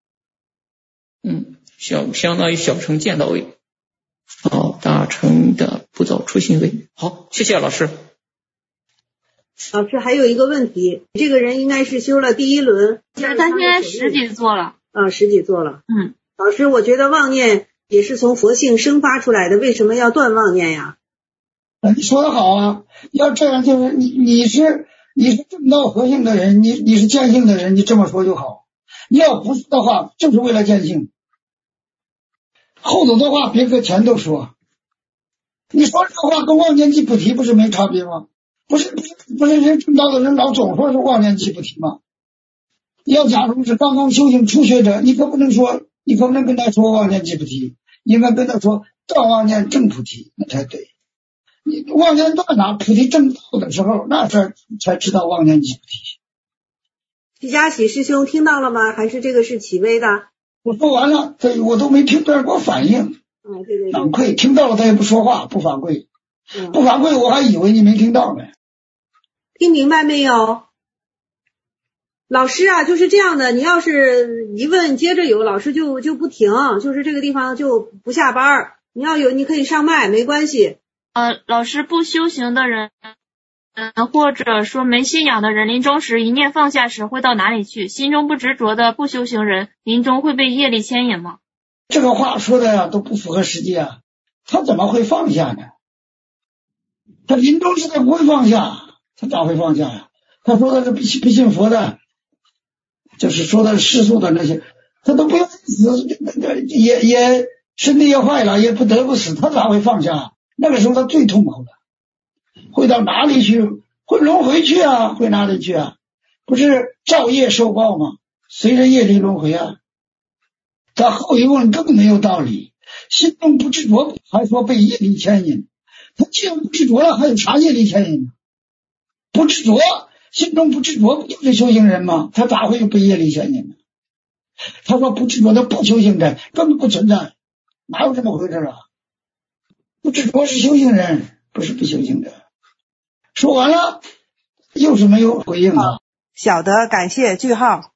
相当于小乘见到位。好，大乘的不造初心位。好，谢谢老师。 老师还有一个问题，这个人应该是修了第一轮， 他现在10几座了。 10几座了。老师，我觉得妄念也是从佛性生发出来的，为什么要断妄念呀？ 你说的好啊，要这样就是你是正道佛性的人，你是见性的人，你这么说就好。你要不是的话，就是为了见性。后头的话别搁前头说，你说这话跟妄念即不提不是没差别吗？不是人正道的人老总说是妄念即不提吗？要假如是刚刚修行初学者，你可不能跟他说妄念即不提，应该跟他说断妄念正菩提，那才对。你妄念断了，菩提正道的时候，那才知道妄念即不提。 徐家喜师兄听到了吗？还是这个是启微的？ 我说完了，我都没听他给我反应。 对， 反馈听到了他也不说话，不反馈，不反馈我还以为你没听到呢。 听明白没有？老师啊，就是这样的，你要是一问接着有，老师就不停，就是这个地方就不下班。你要有，你可以上麦，没关系。 老师，不修行的人，或者说没信仰的人，临终时一念放下时会到哪里去？心中不执着的不修行人，临终会被业力牵引吗？ 这个话说的呀，都不符合实际啊！他怎么会放下呢？他临终时他不会放下，他咋会放下呀？他说的是不信佛的，就是说的世俗的那些，他都不愿意死，也身体也坏了，也不得不死，他咋会放下？那个时候他最痛苦的，会到哪里去？会轮回去啊？会哪里去啊？不是造业受报吗？随着业力轮回啊。他后一问根本没有道理，心中不执着，还说被业力牵引。他既然不执着了，还有啥业力牵引呢？不执着，心中不执着，不就是修行人吗？他咋会有被业力牵引呢？他说不执着的不修行人，根本不存在，哪有这么回事啊？不执着是修行人，不是不修行人。说完了，又是没有回应啊。 晓得，感谢，句号。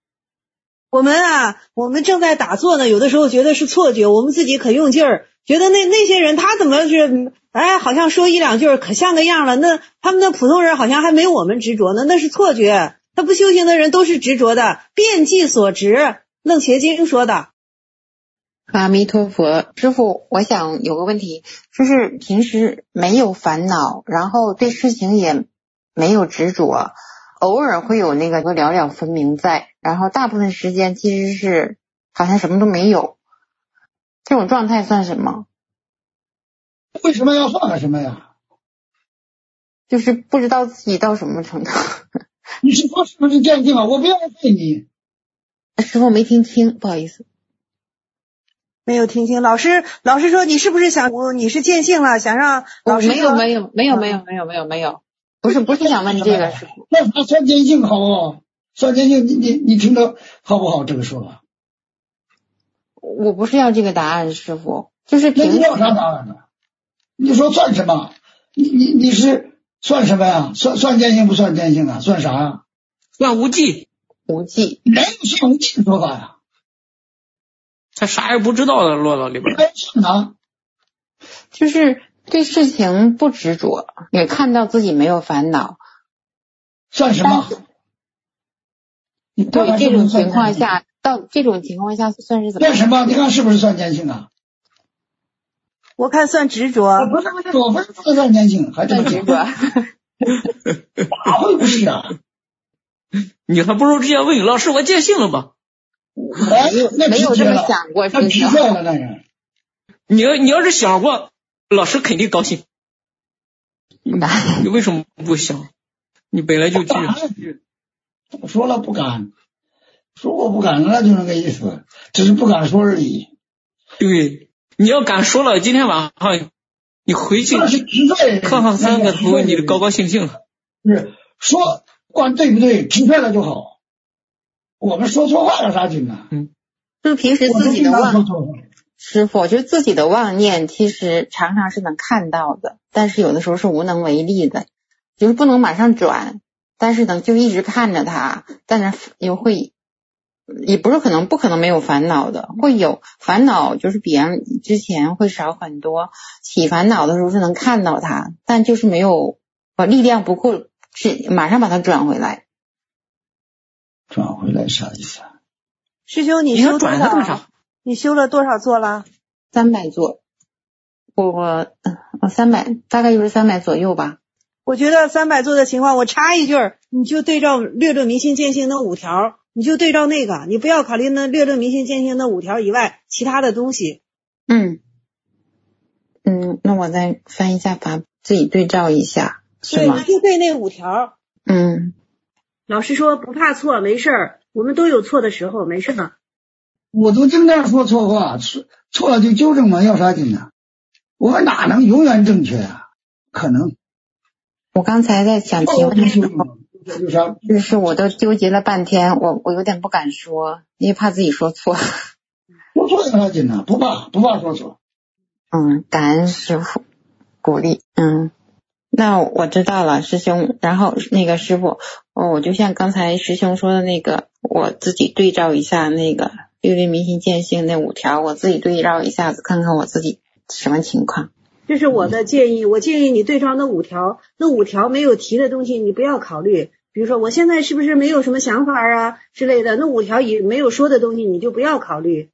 我们正在打坐呢，有的时候觉得是错觉，我们自己可用劲儿，觉得那些人他怎么是好像说一两句可像个样了，那他们的普通人好像还没我们执着呢，那是错觉。他不修行的人都是执着的，遍计所执，楞伽经说的。 阿弥陀佛，师父，我想有个问题，就是平时没有烦恼，然后对事情也没有执着，偶尔会有那个了了分明在，然后大部分时间其实是好像什么都没有，这种状态算什么？ 为什么要算什么呀？ 就是不知道自己到什么程度。 你是说是不是见性啊？我不要费你。 师父没听清，不好意思。 没有听清，老师说你是不是你是见性了，想让老师说？ 没有，不是想问这个师父。 那算见性好不好？算见性，你听到好不好？这个说法。 我不是要这个答案，师父，就是那你要啥答案呢？你说算什么？你是算什么呀？算见性不算见性啊？算啥呀？ 算无记。 无记。 哪有算无记的说法呀？ 他啥也不知道的落到里边。 就是对事情不执着，也看到自己没有烦恼， 算什么？ 对这种情况下，到这种情况下算是怎么？ 算什么？你看是不是算见性啊？ 我看算执着。 不是，我不是说算见性，还这么执着？哪会不是啊？ 你还不如直接问老师，我见性了吧？ 没有这么想过， 那直接了那人。 你要是想过，老师肯定高兴。你为什么不想？你本来就说了不敢，说过不敢，那就那个意思，只是不敢说而已。 对，你要敢说了，今天晚上你回去看看3个图，你就高高兴兴了。 是说不管对不对，直率了就好。我们说错话有啥劲啊？ 就是平时自己的师傅，就是自己的妄念，其实常常是能看到的，但是有的时候是无能为力的，就是不能马上转，但是呢就一直看着它，但是又会，也不可能没有烦恼的，会有烦恼，就是比之前会少很多。起烦恼的时候是能看到它，但就是没有力量不够，是马上把它转回来。 转回来啥意思啊？ 师兄，你修多少？你修了多少座了 ？300座。我300，大概就是300左右吧。 我觉得300座的情况，我插一句，你就对照略论明心见性那5条，你就对照那个，你不要考虑那略论明心见性那5条以外其他的东西。 那我再翻一下法，自己对照一下， 对，你就对那5条。 老师说不怕错，没事儿，我们都有错的时候，没事儿。 我都经常说错话，错了就纠正嘛，要啥紧呢？我们哪能永远正确啊？可能。 我刚才在想提问的时候，就是我都纠结了半天，我有点不敢说，因为怕自己说错。 说错有啥紧呢？不怕说错。 感恩师父鼓励。那我知道了，师兄。然后那个师父，我就像刚才师兄说的那个，我自己对照一下那个略论明心见性那5条，我自己对照一下子，看看我自己什么情况。 这是我的建议，我建议你对照那5条，那5条没有提的东西你不要考虑，比如说我现在是不是没有什么想法啊之类的，那5条也没有说的东西你就不要考虑。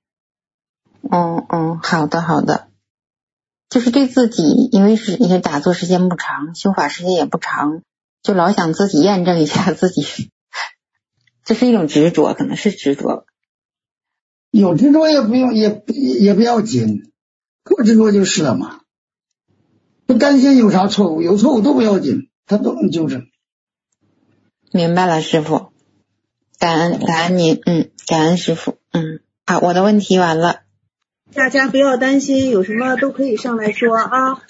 好的。就是对自己，因为打坐时间不长，修法时间也不长，就老想自己验证一下自己，这是一种执着，可能是执着。 有执着也不用，也不要紧，不执着就是了嘛。不担心有啥错误，有错误都不要紧，他都能纠正。 明白了，师父，感恩您，感恩师父，好，我的问题完了。 大家不要担心，有什么都可以上来说啊。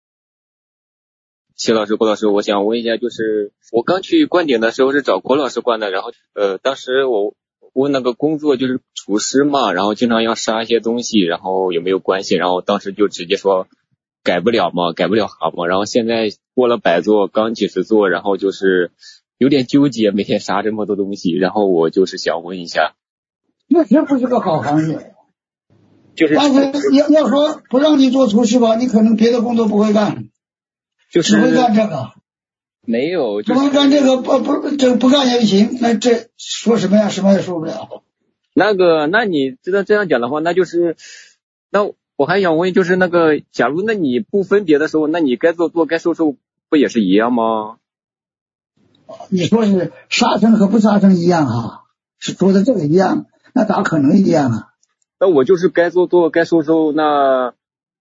谢老师、郭老师，我想问一下，就是我刚去观顶的时候是找郭老师观的，然后当时我问那个工作就是厨师嘛，然后经常要杀一些东西，然后有没有关系，然后当时就直接说改不了嘛，然后现在过了100座，刚90座，然后就是有点纠结，每天杀这么多东西，然后我就是想问一下， 那这不是个好行业。但是要说不让你做厨师吧，你可能别的工作不会干，只会干这个。 没有， 只会干这个，不干也行。那这说什么呀？什么也说不了。 那你知道这样讲的话，那就是那我还想问，就是那个，假如那你不分别的时候，那你该做该收不也是一样吗？ 你说是杀生和不杀生一样哈？是说的这个一样，那咋可能一样啊？ 那我就是该做该收，那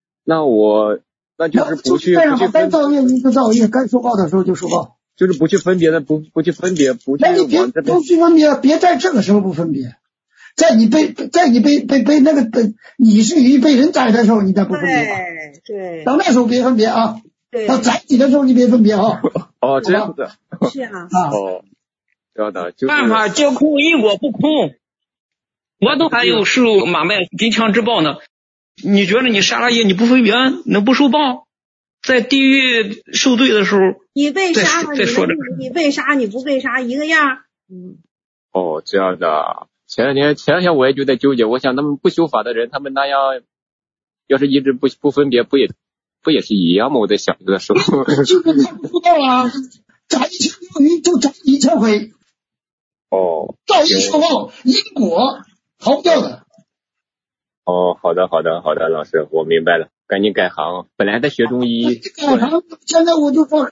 就是不去该造业你就造业，该收报的时候就收报， 就是不去分别的，不去分别， 那你别不去分别，别在这个时候不分别，在你被那个你是鱼被人宰的时候你再不分别， 对， 到那时候别分别啊， 对， 到宰你的时候你别分别啊。 这样子， 是啊， 这样的，就是办法皆空，因果不空。我都还有受马麦金枪之报呢，你觉得你杀了业你不分别能不受报？在地狱受罪的时候， 你被杀了，你被杀你不被杀一个样。 这样的。前两天我也就在纠结，我想他们不修法的人，他们那样要是一直不分别，不也是一样吗？我在想这个时候。 这个太不知道了，斩一千鱼就斩1000回。造业受报，因果逃不掉的。 好的，老师，我明白了，赶紧改行。本来在学中医， 改行，现在我就说，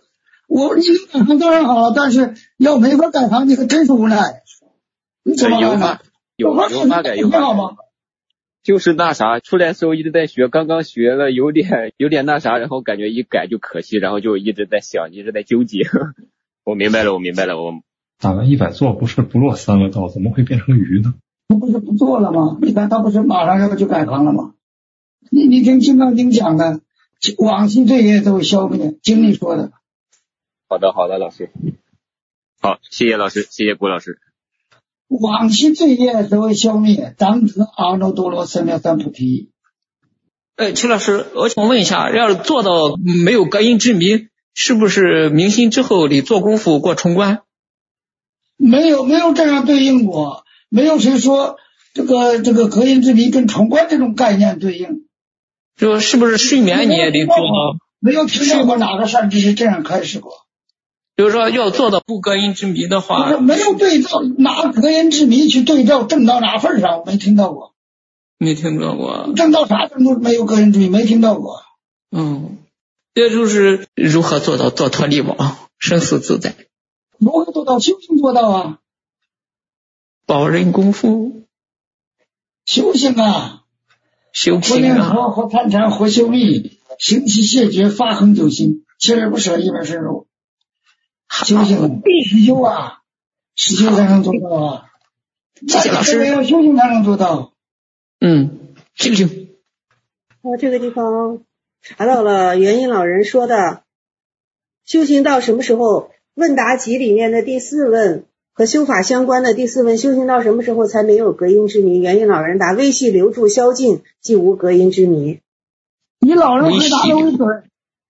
你改行当然好，但是要没法改行，你可真是无奈。你怎么办呢？ 有法改。就是那啥，出来的时候一直在学，刚刚学了有点那啥，然后感觉一改就可惜，然后就一直在想，一直在纠结。我明白了。 打完100座不是不落3个道，怎么会变成鱼呢？ 他不是不做了吗？你看他不是马上要去改行了吗？你听《金刚经》讲的，往昔罪业都消灭，经里说的。 好的，老师。好，谢谢老师，谢谢郭老师。 往昔罪业都会消灭，当得阿耨多罗三藐三菩提。 邱老师，我想问一下，要是做到没有隔音之谜，是不是明心之后你做功夫过重关？ 没有这样对应过，没有谁说这个隔音之谜跟重关这种概念对应。 就是不是睡眠你也得做到？ 没有听到过哪个善知识这样开示过。 就是说要做到不隔音之谜的话， 没有对照，拿隔音之谜去对照正到哪份上，我没听到过。正到啥程度没有隔音之谜，没听到过。 这就是如何做到做脱离网，生死自在。 如何做到？修行做到啊。 保人功夫。 修行啊。 活念佛，活参禅，活修密，行其谢绝，发恒久心，锲而不舍，一门深入。修行必须修啊，实修才能做到啊。 谢谢老师。 没有修行才能做到。 修行。 这个地方查到了元音老人说的，修行到什么时候？问答集里面的第4问和修法相关的第4问，修行到什么时候才没有隔音之谜？元音老人答：微细留住消尽，即无隔音之谜。 你老人回答的为准。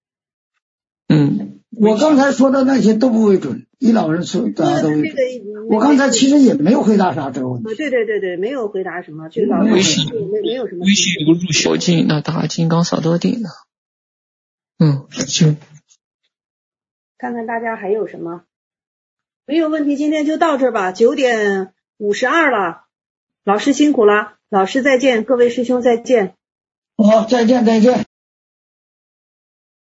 我刚才说的那些都不为准，你老人说答的为准。我刚才其实也没有回答啥这个问题。 对，没有回答什么，这个老人没有什么。 微细留住消尽，那大金刚萨埵定呢？行。 看看大家还有什么？没有问题，今天就到这儿吧。9点52了，老师辛苦了，老师再见，各位师兄再见。 好，再见。